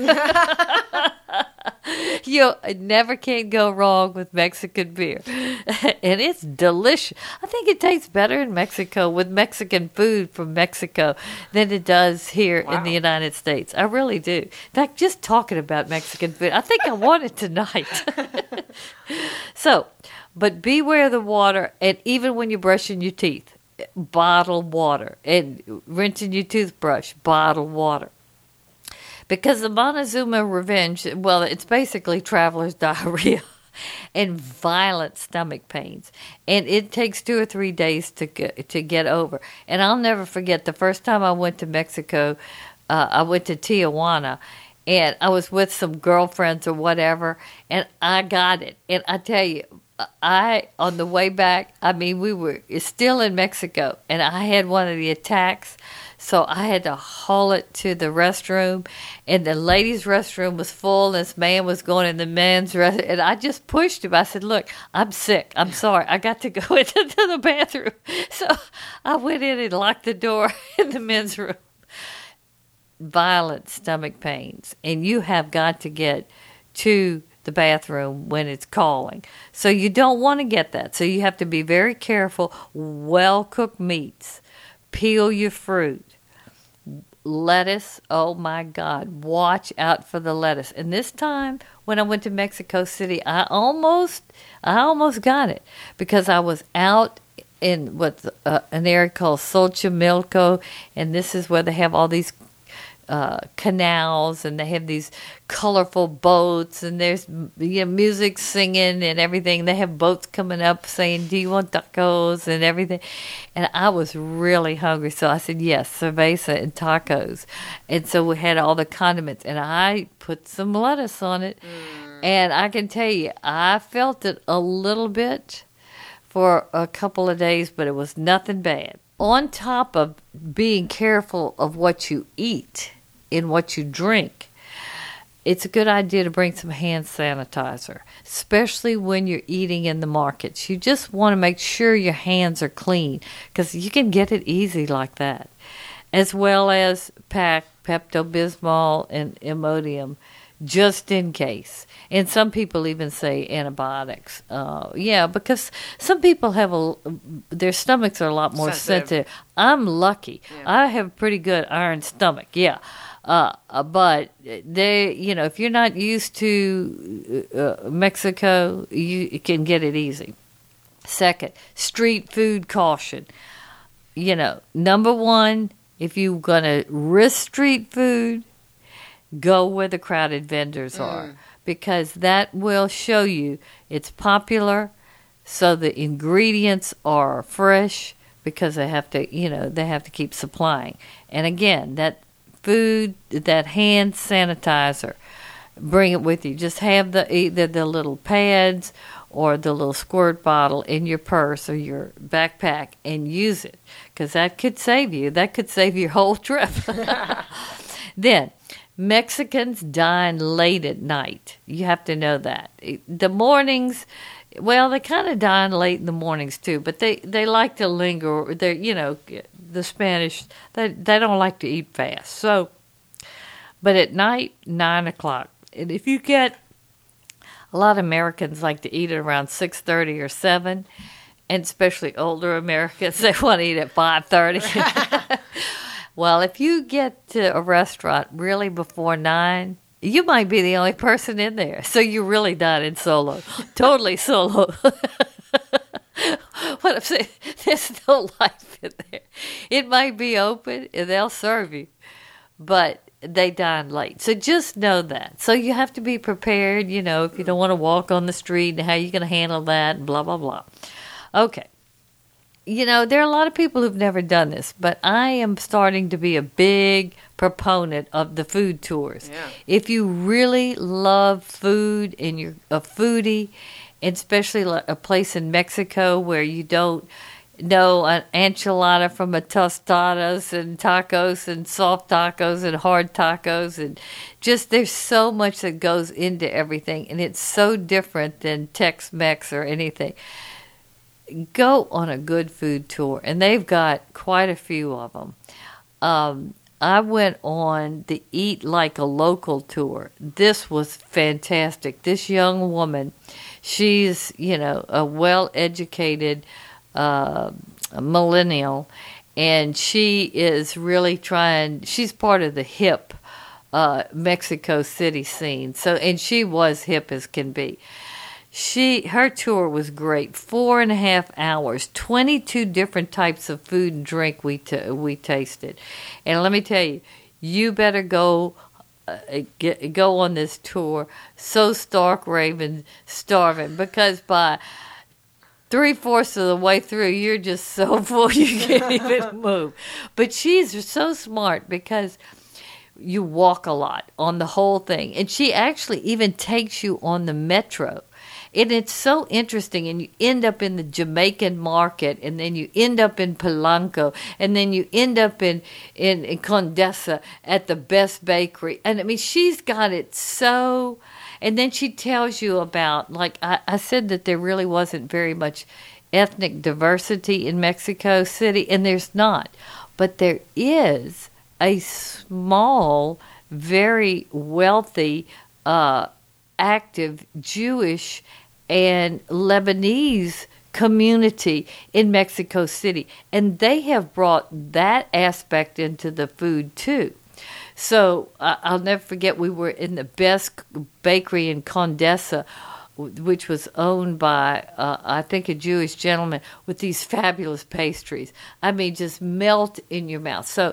Speaker 3: You never can go wrong with Mexican beer. And it's delicious. I think it tastes better in Mexico with Mexican food from Mexico than it does here
Speaker 2: Wow.
Speaker 3: in the United States. I really do. In fact, just talking about Mexican food, I think I want it tonight. So, but beware of the water, and even when you're brushing your teeth, bottled water. And rinsing your toothbrush, bottled water. Because the Montezuma Revenge, well, it's basically traveler's diarrhea and violent stomach pains. And it takes two or three days to get, to get over. And I'll never forget the first time I went to Mexico, uh, I went to Tijuana, and I was with some girlfriends or whatever, and I got it. And I tell you, I, on the way back, I mean, we were still in Mexico, and I had one of the attacks. So I had to haul it to the restroom, and the ladies' restroom was full. This man was going in the men's restroom, and I just pushed him. I said, look, I'm sick. I'm sorry. I got to go into the bathroom. So I went in and locked the door in the men's room. Violent stomach pains, and you have got to get to the bathroom when it's calling. So you don't want to get that. So you have to be very careful. Well-cooked meats. Peel your fruit. Lettuce, oh my God, watch out for the lettuce. And this time, when I went to Mexico City, I almost, I almost got it, because I was out in what's uh, an area called Xochimilco, and this is where they have all these uh, canals, and they have these colorful boats, and there's you know, music singing and everything. They have boats coming up saying, "Do you want tacos?" and everything. And I was really hungry, so I said, yes, cerveza and tacos. And so we had all the condiments, and I put some lettuce on it. Mm. And I can tell you, I felt it a little bit for a couple of days, but it was nothing bad. On top of being careful of what you eat and what you drink, it's a good idea to bring some hand sanitizer, especially when you're eating in the markets. You just want to make sure your hands are clean, because you can get it easy like that. As well as pack Pepto-Bismol and Imodium, just in case. And some people even say antibiotics. Uh, yeah, because some people have a, their stomachs are a lot more sensitive. sensitive. I'm lucky. Yeah. I have a pretty good iron stomach, yeah. Uh, but they, you know, if you're not used to uh, Mexico, you, you can get it easy. Second, street food caution. You know, number one, if you're going to risk street food, go where the crowded vendors are, mm. because that will show you it's popular, so the ingredients are fresh, because they have to, you know, they have to keep supplying. And again, that food, that hand sanitizer, bring it with you. Just have the either the little pads or the little squirt bottle in your purse or your backpack and use it, because that could save you. That could save your whole trip. Then, Mexicans dine late at night. You have to know that. The mornings, well, they kind of dine late in the mornings too, but they, they like to linger. They're, you know, the Spanish, they, they don't like to eat fast. So, but at night, nine o'clock. And if you get, a lot of Americans like to eat at around six thirty or seven, and especially older Americans, they want to eat at five thirty. Well, if you get to a restaurant really before nine, you might be the only person in there. So you really dining solo. Totally solo. What I'm saying, there's no life in there. It might be open and they'll serve you, but they dine late. So just know that. So you have to be prepared, you know, if you don't want to walk on the street and how you're going to handle that and blah, blah, blah. Okay. You know, there are a lot of people who've never done this, but I am starting to be a big proponent of the food tours. Yeah. If you really love food and you're a foodie, and especially a place in Mexico where you don't know an enchilada from a tostadas and tacos and soft tacos and hard tacos, and just there's so much that goes into everything, and it's so different than Tex-Mex or anything. Go on a good food tour, and they've got quite a few of them. Um, I went on the Eat Like a Local tour. This was fantastic. This young woman, she's, you know, a well-educated uh, millennial, and she is really trying, she's part of the hip uh, Mexico City scene. So, and she was hip as can be. She, her tour was great. Four and a half hours, twenty-two different types of food and drink we t- we tasted. And let me tell you, you better go uh, get, go on this tour so stark raving, starving, because by three-fourths of the way through, you're just so full you can't even move. But she's so smart, because you walk a lot on the whole thing. And she actually even takes you on the metro. And it's so interesting, and you end up in the Jamaican market, and then you end up in Polanco, and then you end up in, in, in Condesa at the best bakery. And, I mean, she's got it so... And then she tells you about, like, I, I said that there really wasn't very much ethnic diversity in Mexico City, and there's not. But there is a small, very wealthy, uh, active Jewish and Lebanese community in Mexico City. And they have brought that aspect into the food, too. So uh, I'll never forget, we were in the best bakery in Condesa, which was owned by, uh, I think, a Jewish gentleman, with these fabulous pastries. I mean, just melt in your mouth. So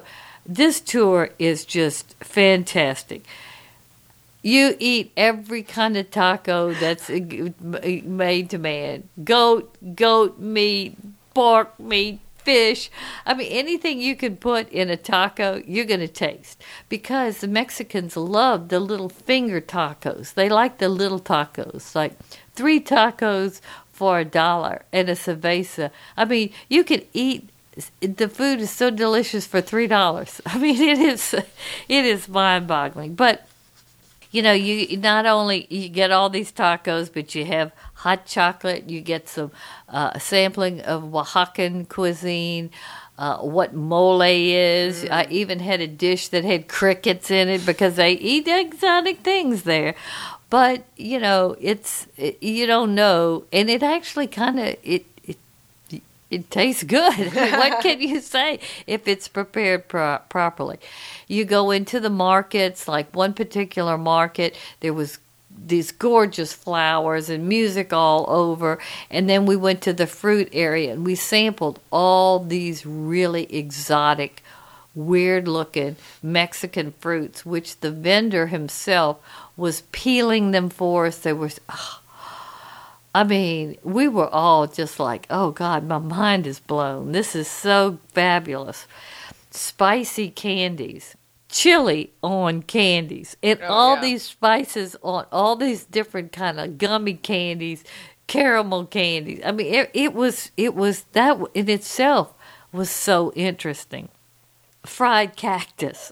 Speaker 3: this tour is just fantastic. You eat every kind of taco that's made to man. Goat, goat meat, pork meat, fish. I mean, anything you can put in a taco, you're going to taste. Because the Mexicans love the little finger tacos. They like the little tacos, like three tacos for a dollar and a cerveza. I mean, you can eat. The food is so delicious for three dollars. I mean, it is, it is mind-boggling. But you know, you not only you get all these tacos, but you have hot chocolate. You get some uh, sampling of Oaxacan cuisine, uh, what mole is. Mm. I even had a dish that had crickets in it because they eat exotic things there. But you know, it's it, you don't know, and it actually kind of it. It tastes good. What can you say if it's prepared pro- properly? You go into the markets, like one particular market, there was these gorgeous flowers and music all over. And then we went to the fruit area and we sampled all these really exotic, weird-looking Mexican fruits, which the vendor himself was peeling them for us. They were... Oh, I mean, we were all just like, oh, God, my mind is blown. This is so fabulous. Spicy candies, chili on candies, and oh, all yeah. these spices on all these different kind of gummy candies, caramel candies. I mean, it, it was, it was, that in itself was so interesting. Fried cactus.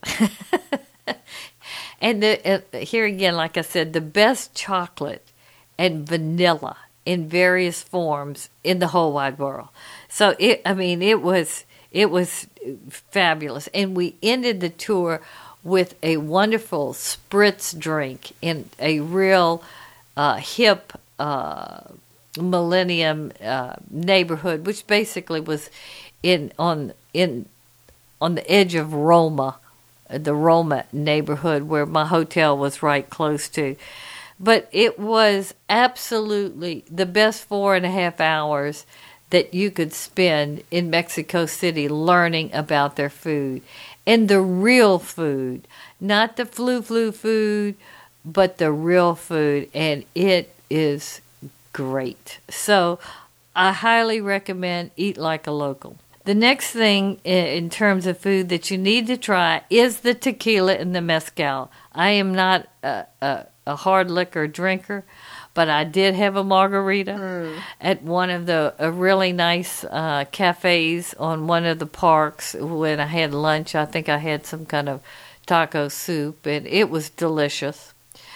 Speaker 3: And the, uh, here again, like I said, the best chocolate and vanilla in various forms in the whole wide world. So it, I mean, it was it was fabulous, and we ended the tour with a wonderful spritz drink in a real uh, hip uh, millennium uh, neighborhood, which basically was in on in on the edge of Roma, the Roma neighborhood where my hotel was right close to. But it was absolutely the best four and a half hours that you could spend in Mexico City learning about their food. And the real food, not the flu-flu food, but the real food. And it is great. So I highly recommend Eat Like a Local. The next thing in terms of food that you need to try is the tequila and the mezcal. I am not a... a a hard liquor drinker, but I did have a margarita mm. at one of the a really nice uh, cafes on one of the parks when I had lunch. I think I had some kind of taco soup, and it was delicious,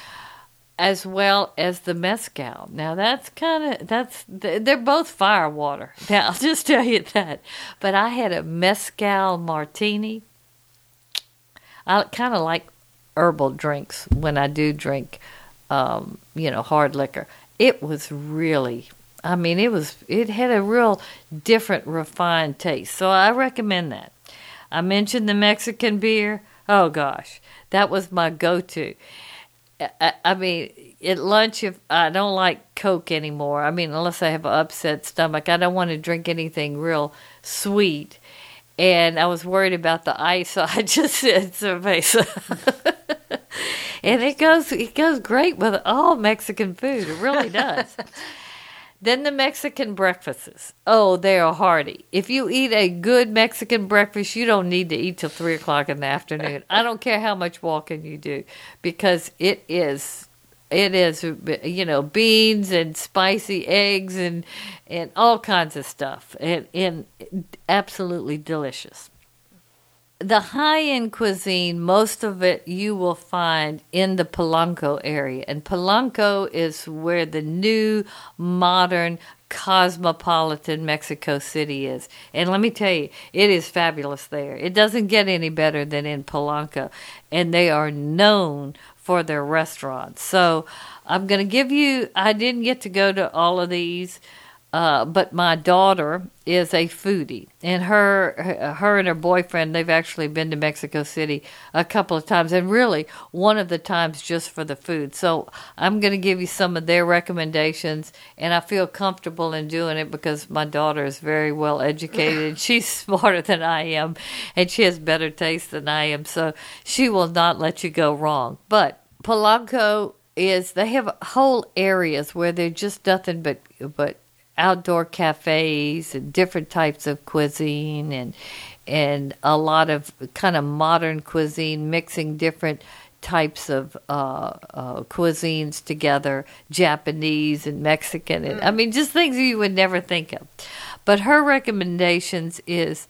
Speaker 3: as well as the mezcal. Now that's kind of that's they're both fire water. Now I'll just tell you that. But I had a mezcal martini. I kind of like herbal drinks when I do drink, um, you know, hard liquor. It was really, I mean, it was, it had a real different, refined taste. So I recommend that. I mentioned the Mexican beer. Oh gosh, that was my go-to. I, I mean, at lunch, if I don't like Coke anymore, I mean, unless I have an upset stomach, I don't want to drink anything real sweet. And I was worried about the ice, so I just said cerveza. And it goes it goes great with all Mexican food. It really does. Then the Mexican breakfasts. Oh, they are hearty. If you eat a good Mexican breakfast, you don't need to eat till three o'clock in the afternoon. I don't care how much walking you do, because it is... It is, you know, beans and spicy eggs and and all kinds of stuff, and, and absolutely delicious. The high-end cuisine, most of it you will find in the Polanco area, and Polanco is where the new, modern, cosmopolitan Mexico City is. And let me tell you, it is fabulous there. It doesn't get any better than in Polanco, and they are known for their restaurants. So I'm going to give you, I didn't get to go to all of these, Uh, but my daughter is a foodie, and her, her and her boyfriend, they've actually been to Mexico City a couple of times, and really one of the times just for the food. So I'm going to give you some of their recommendations, and I feel comfortable in doing it because my daughter is very well educated. She's smarter than I am, and she has better taste than I am, so she will not let you go wrong. But Polanco is, they have whole areas where they're just nothing but but outdoor cafes and different types of cuisine and and a lot of kind of modern cuisine, mixing different types of uh, uh, cuisines together, Japanese and Mexican, and I mean just things you would never think of. But her recommendations is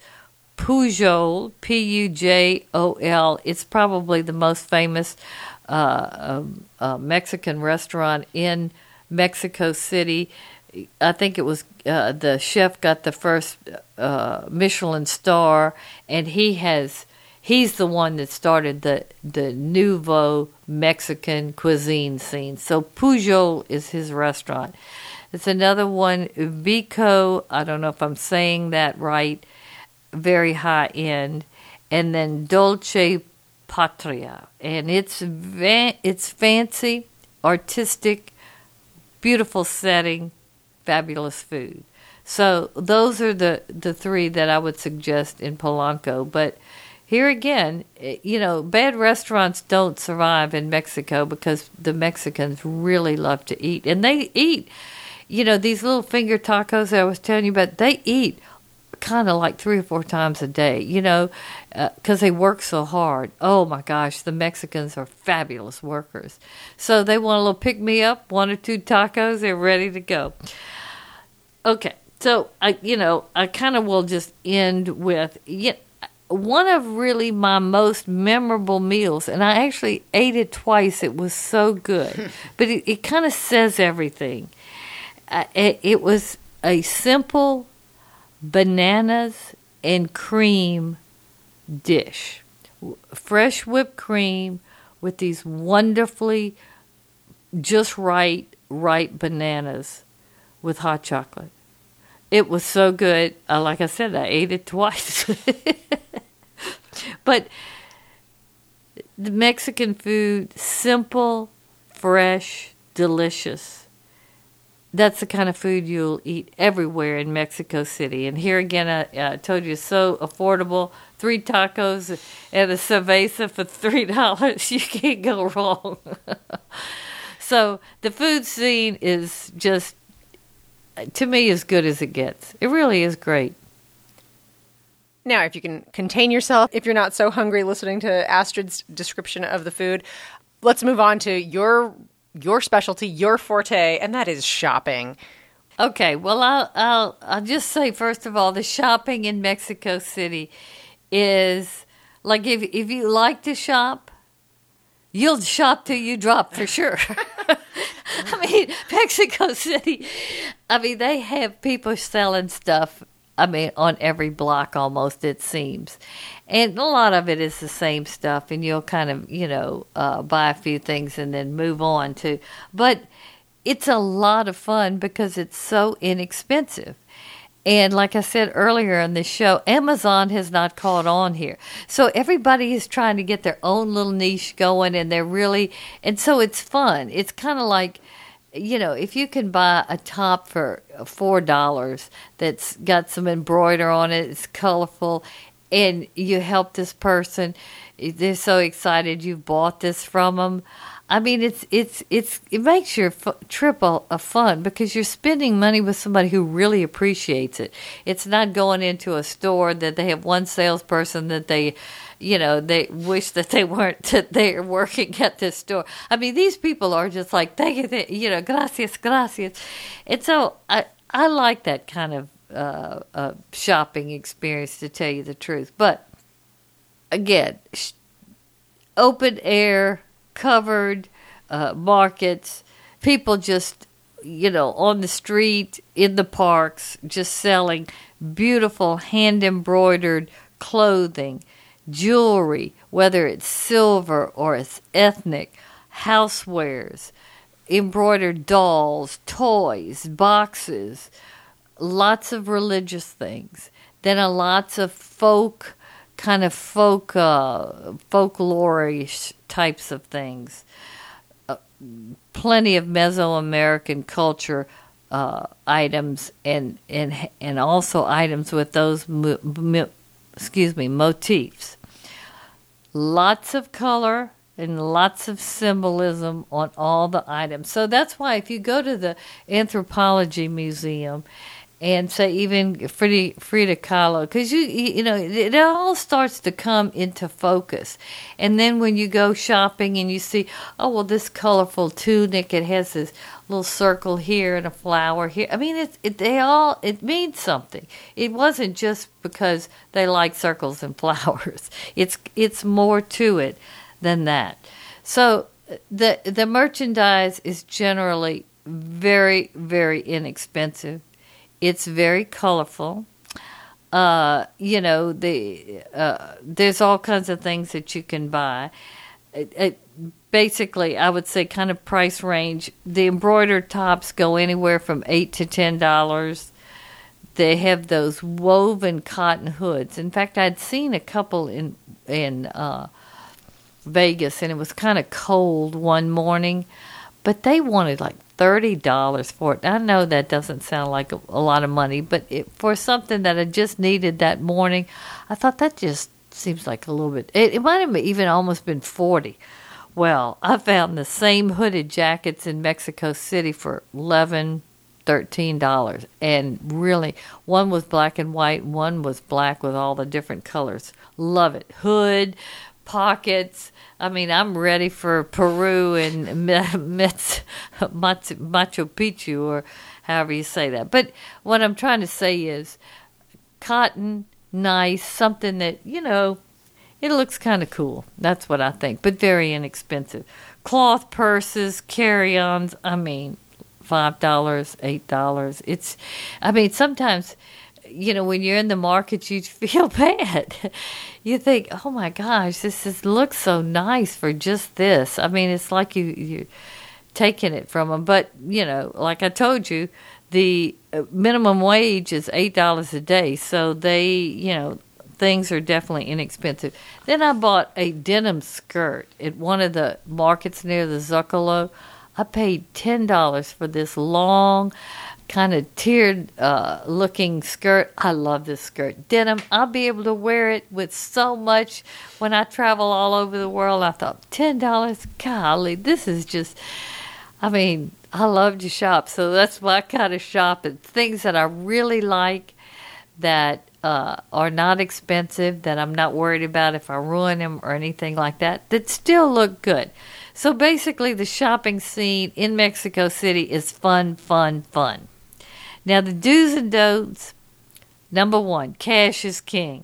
Speaker 3: Pujol, P U J O L. It's probably the most famous uh, um, uh, Mexican restaurant in Mexico City. I think it was uh, the chef got the first uh, Michelin star, and he has he's the one that started the the nouveau Mexican cuisine scene. So Pujol is his restaurant. It's another one, Vico. I don't know if I'm saying that right. Very high end, and then Dolce Patria, and it's va- it's fancy, artistic, beautiful setting. Fabulous food. So those are the, the three that I would suggest in Polanco. But here again, you know, bad restaurants don't survive in Mexico because the Mexicans really love to eat. And they eat, you know, these little finger tacos that I was telling you about, they eat kind of like three or four times a day, you know, because uh, they work so hard. Oh, my gosh, the Mexicans are fabulous workers. So they want a little pick-me-up, one or two tacos, they're ready to go. Okay, so, I, you know, I kind of will just end with you know, one of really my most memorable meals, and I actually ate it twice. It was so good, but it, it kind of says everything. Uh, it, it was a simple bananas and cream dish. Fresh whipped cream with these wonderfully just right, ripe bananas with hot chocolate. It was so good. Uh, like I said, I ate it twice. But the Mexican food, simple, fresh, delicious. That's the kind of food you'll eat everywhere in Mexico City. And here again, I, I told you, it's so affordable. Three tacos and a cerveza for three dollars. You can't go wrong. So the food scene is just, to me, as good as it gets. It really is great.
Speaker 2: Now, if you can contain yourself, if you're not so hungry listening to Astrid's description of the food, let's move on to your your specialty, your forte, and that is shopping.
Speaker 3: Okay, well, I'll, I'll, I'll just say, first of all, the shopping in Mexico City is, like, if, if you like to shop, you'll shop till you drop for sure. I mean, Mexico City, I mean, they have people selling stuff, I mean, on every block almost, it seems. And a lot of it is the same stuff, and you'll kind of, you know, uh, buy a few things and then move on to. But it's a lot of fun because it's so inexpensive. And like I said earlier in the show, Amazon has not caught on here. So everybody is trying to get their own little niche going, and they're really, and so it's fun. It's kind of like, you know, if you can buy a top for four dollars that's got some embroidery on it, it's colorful, and you help this person, they're so excited you've bought this from them. I mean, it's it's it's it makes your f- trip a, a fun because you're spending money with somebody who really appreciates it. It's not going into a store that they have one salesperson that they, you know, they wish that they weren't that they're working at this store. I mean, these people are just like, thank you, th- you know, gracias, gracias. And so I I like that kind of uh, uh, shopping experience, to tell you the truth. But again, sh- open air, covered uh, markets, people just, you know, on the street, in the parks, just selling beautiful hand-embroidered clothing, jewelry, whether it's silver or it's ethnic, housewares, embroidered dolls, toys, boxes, lots of religious things. Then a lots of folk, kind of folk, uh, folklore-ish types of things. Uh, plenty of Mesoamerican culture uh, items, and and and also items with those, mo- mo- excuse me, motifs. Lots of color and lots of symbolism on all the items. So that's why if you go to the Anthropology Museum and say even Frida, Frida Kahlo, because you you know it, it all starts to come into focus, and then when you go shopping and you see, oh well, this colorful tunic, it has this little circle here and a flower here. I mean, it, it they all it means something. It wasn't just because they like circles and flowers. It's it's more to it than that. So the the merchandise is generally very very inexpensive. It's very colorful. Uh, you know, the uh, there's all kinds of things that you can buy. It, it, basically, I would say kind of price range. The embroidered tops go anywhere from eight to ten dollars. They have those woven cotton hoods. In fact, I'd seen a couple in in uh, Vegas, and it was kind of cold one morning, but they wanted like thirty dollars for it. I know that doesn't sound like a, a lot of money, but it, for something that I just needed that morning, I thought that just seems like a little bit. It, it might have even almost been forty. Well, I found the same hooded jackets in Mexico City for eleven, thirteen dollars, and really, one was black and white, one was black with all the different colors. Love it. Hood, pockets. I mean, I'm ready for Peru and Machu Picchu, or however you say that. But what I'm trying to say is cotton, nice, something that, you know, it looks kind of cool. That's what I think, but very inexpensive. Cloth purses, carry-ons, I mean, five dollars, eight dollars. It's, I mean, sometimes, you know, when you're in the market, you feel bad. You think, oh my gosh, this is, looks so nice for just this. I mean, it's like you, you're taking it from them. But, you know, like I told you, the minimum wage is eight dollars a day. So they, you know, things are definitely inexpensive. Then I bought a denim skirt at one of the markets near the Zocalo. I paid ten dollars for this long, kind of tiered uh, looking skirt. I love this skirt. Denim, I'll be able to wear it with so much when I travel all over the world. I thought, ten dollars? Golly, this is just, I mean, I love to shop. So that's my kind of shop. It's things that I really like that uh, are not expensive, that I'm not worried about if I ruin them or anything like that, that still look good. So basically the shopping scene in Mexico City is fun, fun, fun. Now, the do's and don'ts, number one, cash is king.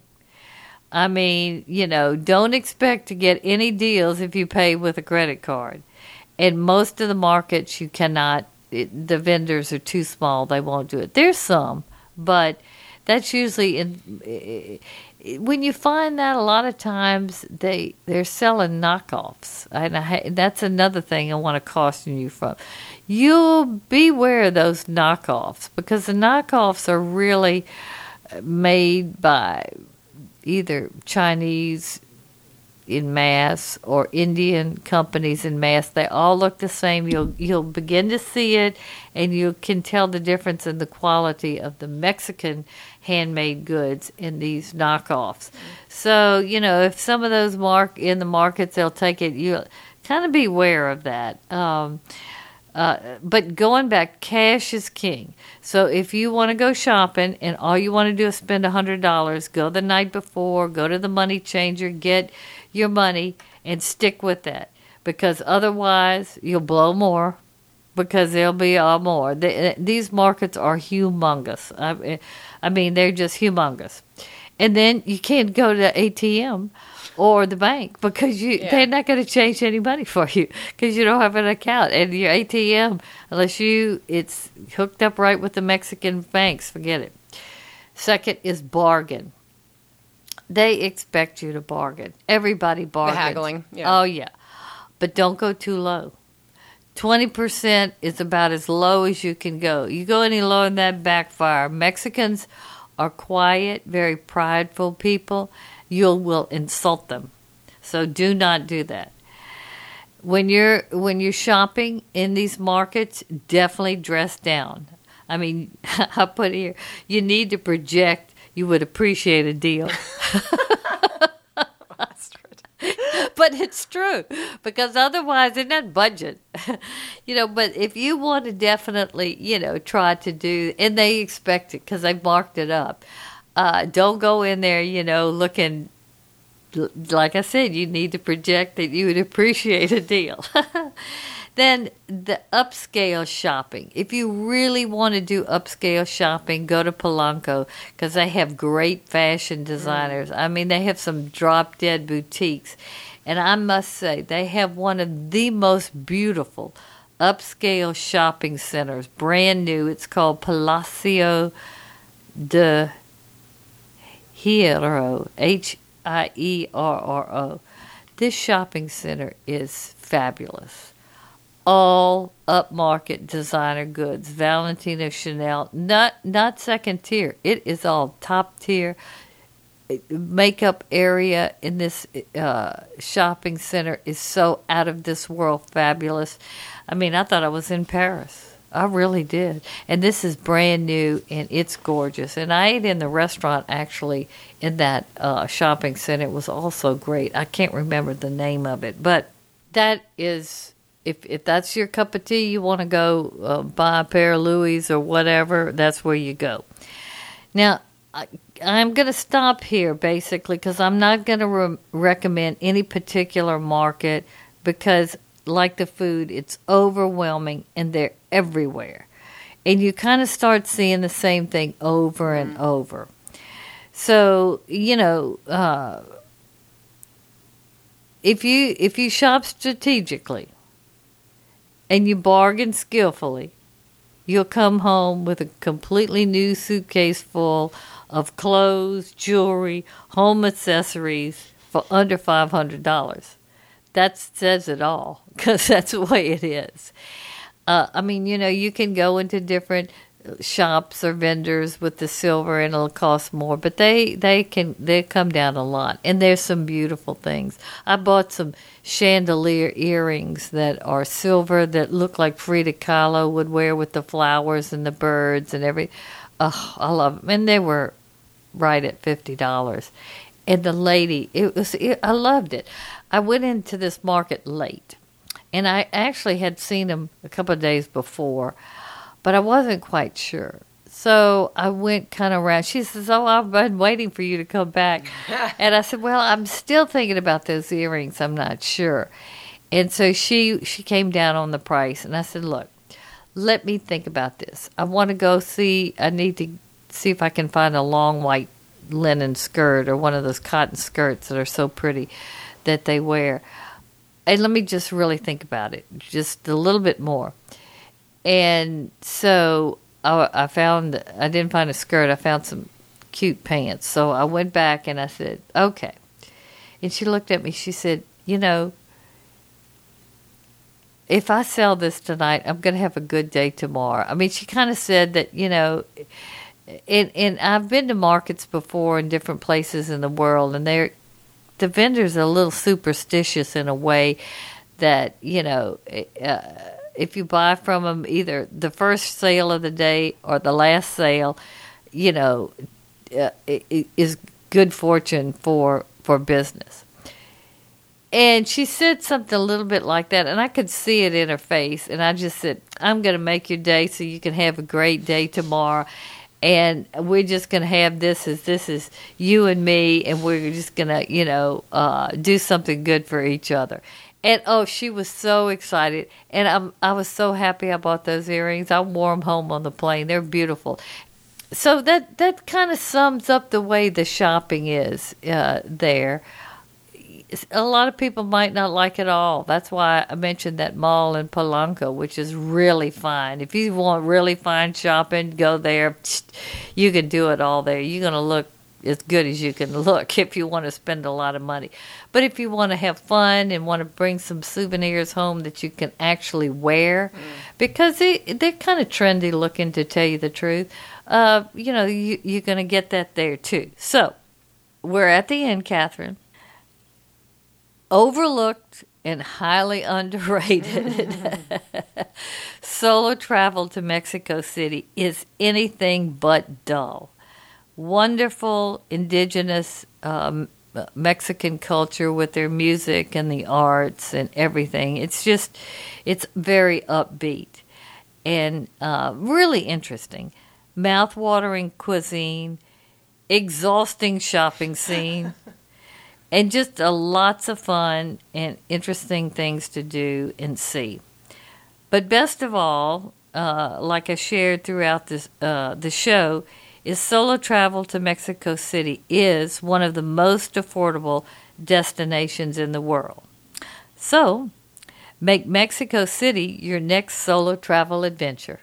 Speaker 3: I mean, you know, don't expect to get any deals if you pay with a credit card. In most of the markets, you cannot, it, the vendors are too small. They won't do it. There's some, but that's usually, in, when you find that a lot of times, they, they're selling knockoffs. And I, that's another thing I want to caution you from. You'll beware of those knockoffs, because the knockoffs are really made by either Chinese in mass or Indian companies in mass. They all look the same. You'll you'll begin to see it, and you can tell the difference in the quality of the Mexican handmade goods in these knockoffs. So, you know, if some of those mark in the markets, they'll take it. You kind of beware of that. Um, Uh, but going back, cash is king. So if you want to go shopping and all you want to do is spend one hundred dollars, go the night before, go to the money changer, get your money, and stick with that. Because otherwise, you'll blow more, because there'll be all more. They, these markets are humongous. I, I mean, they're just humongous. And then you can't go to the A T M or the bank, because you yeah. they're not going to change any money for you, because you don't have an account. And your A T M, unless you it's hooked up right with the Mexican banks, forget it. Second is bargain. They expect you to bargain. Everybody bargains.
Speaker 2: The haggling. Yeah.
Speaker 3: Oh, yeah. But don't go too low. twenty percent is about as low as you can go. You go any lower than that, backfire. Mexicans are quiet, very prideful people. You will insult them. So do not do that. When you're when you're shopping in these markets, definitely dress down. I mean, I put here, you need to project you would appreciate a deal. But it's true, because otherwise, in that budget, you know, but if you want to definitely, you know, try to do, and they expect it because they marked it up, uh, don't go in there, you know, looking, like I said, you need to project that you would appreciate a deal. Then the upscale shopping. If you really want to do upscale shopping, go to Polanco, because they have great fashion designers. Mm. I mean, they have some drop-dead boutiques. And I must say, they have one of the most beautiful upscale shopping centers, brand new. It's called Palacio de Hierro, H I E R R O. This shopping center is fabulous. All upmarket designer goods, Valentino, Chanel, not not second tier. It is all top tier. Makeup area in this uh, shopping center is so out of this world fabulous. I mean, I thought I was in Paris. I really did. And this is brand new, and it's gorgeous. And I ate in the restaurant, actually, in that uh, shopping center. It was also great. I can't remember the name of it. But that is, if if that's your cup of tea, you want to go uh, buy a pair of Louis or whatever, that's where you go. Now, I, I'm going to stop here, basically, because I'm not going to re- recommend any particular market because, like the food, it's overwhelming and they're everywhere. And you kind of start seeing the same thing over and over. So, you know, uh, if you if you shop strategically and you bargain skillfully, you'll come home with a completely new suitcase full of clothes, jewelry, home accessories for under five hundred dollars. That says it all, because that's the way it is. Uh, I mean, you know, you can go into different shops or vendors with the silver and it'll cost more, but they, they can they come down a lot. And there's some beautiful things. I bought some chandelier earrings that are silver that look like Frida Kahlo would wear with the flowers and the birds and every. Oh, I love them. And they were right at fifty dollars. And the lady, it was it, I loved it. I went into this market late, and I actually had seen them a couple of days before, but I wasn't quite sure. So I went kind of around. She says, oh, I've been waiting for you to come back. And I said, well, I'm still thinking about those earrings. I'm not sure. And so she she came down on the price, and I said, look, let me think about this. I want to go see, I need to see if I can find a long white linen skirt or one of those cotton skirts that are so pretty that they wear. And let me just really think about it, just a little bit more. And so I, I found, I didn't find a skirt, I found some cute pants. So I went back and I said, okay. And she looked at me, she said, you know, if I sell this tonight, I'm going to have a good day tomorrow. I mean, she kind of said that, you know, and, and I've been to markets before in different places in the world, and they're, the vendors are a little superstitious in a way that, you know, uh, if you buy from them either the first sale of the day or the last sale, you know, uh, it is good fortune for, for business. And she said something a little bit like that, and I could see it in her face. And I just said, I'm going to make your day so you can have a great day tomorrow. And we're just going to have this as this is you and me, and we're just going to, you know, uh, do something good for each other. And, oh, she was so excited. And I'm, I was so happy I bought those earrings. I wore them home on the plane. They're beautiful. So that, that kind of sums up the way the shopping is uh, there. A lot of people might not like it all. That's why I mentioned that mall in Polanco, which is really fine. If you want really fine shopping, go there. You can do it all there. You're going to look as good as you can look if you want to spend a lot of money. But if you want to have fun and want to bring some souvenirs home that you can actually wear, mm. because they, they're kind of trendy looking, to tell you the truth, uh, you know, you, you're going to get that there too. So we're at the end, Catherine. Overlooked and highly underrated solo travel to Mexico City is anything but dull. Wonderful indigenous um, Mexican culture with their music and the arts and everything. It's just, it's very upbeat and uh, really interesting. Mouth-watering cuisine, exhausting shopping scene, and just uh, lots of fun and interesting things to do and see. But best of all, uh, like I shared throughout this, uh, the show, is solo travel to Mexico City is one of the most affordable destinations in the world. So, make Mexico City your next solo travel adventure.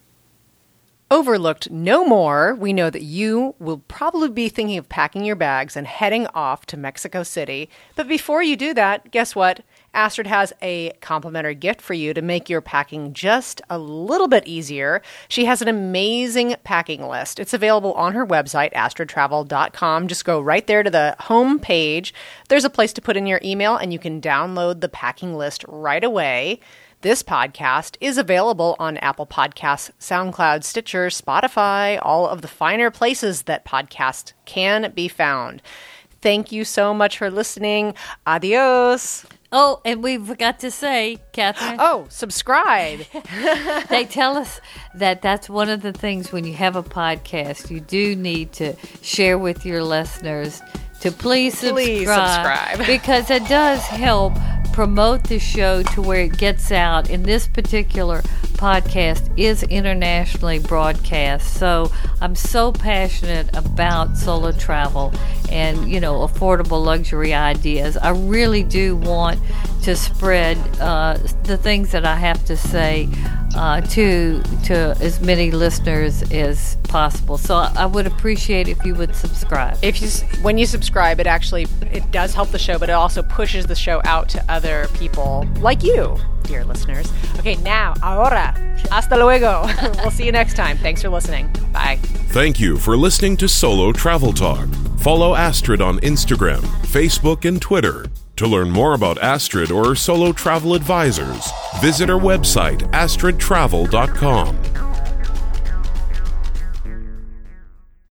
Speaker 2: Overlooked no more. We know that you will probably be thinking of packing your bags and heading off to Mexico City. But before you do that, guess what? Astrid has a complimentary gift for you to make your packing just a little bit easier. She has an amazing packing list. It's available on her website, astrid travel dot com. Just go right there to the home page. There's a place to put in your email, and you can download the packing list right away. This podcast is available on Apple Podcasts, SoundCloud, Stitcher, Spotify, all of the finer places that podcasts can be found. Thank you so much for listening. Adios.
Speaker 3: Oh, and we forgot to say, Catherine.
Speaker 2: Oh, subscribe.
Speaker 3: They tell us that that's one of the things when you have a podcast, you do need to share with your listeners to please subscribe.
Speaker 2: Please subscribe.
Speaker 3: Because it does help promote the show to where it gets out. And this particular podcast is internationally broadcast. So I'm so passionate about solo travel and, you know, affordable luxury ideas. I really do want to spread uh, the things that I have to say uh, to to as many listeners as possible. So I would appreciate if you would subscribe.
Speaker 2: If you, when you subscribe, it actually it does help the show, but it also pushes the show out to other people like you, dear listeners. Okay, now, ahora, hasta luego. We'll see you next time. Thanks for listening. Bye.
Speaker 1: Thank you for listening to Solo Travel Talk. Follow Astrid on Instagram, Facebook, and Twitter. To learn more about Astrid or her solo travel advisors, visit her website, astrid travel dot com.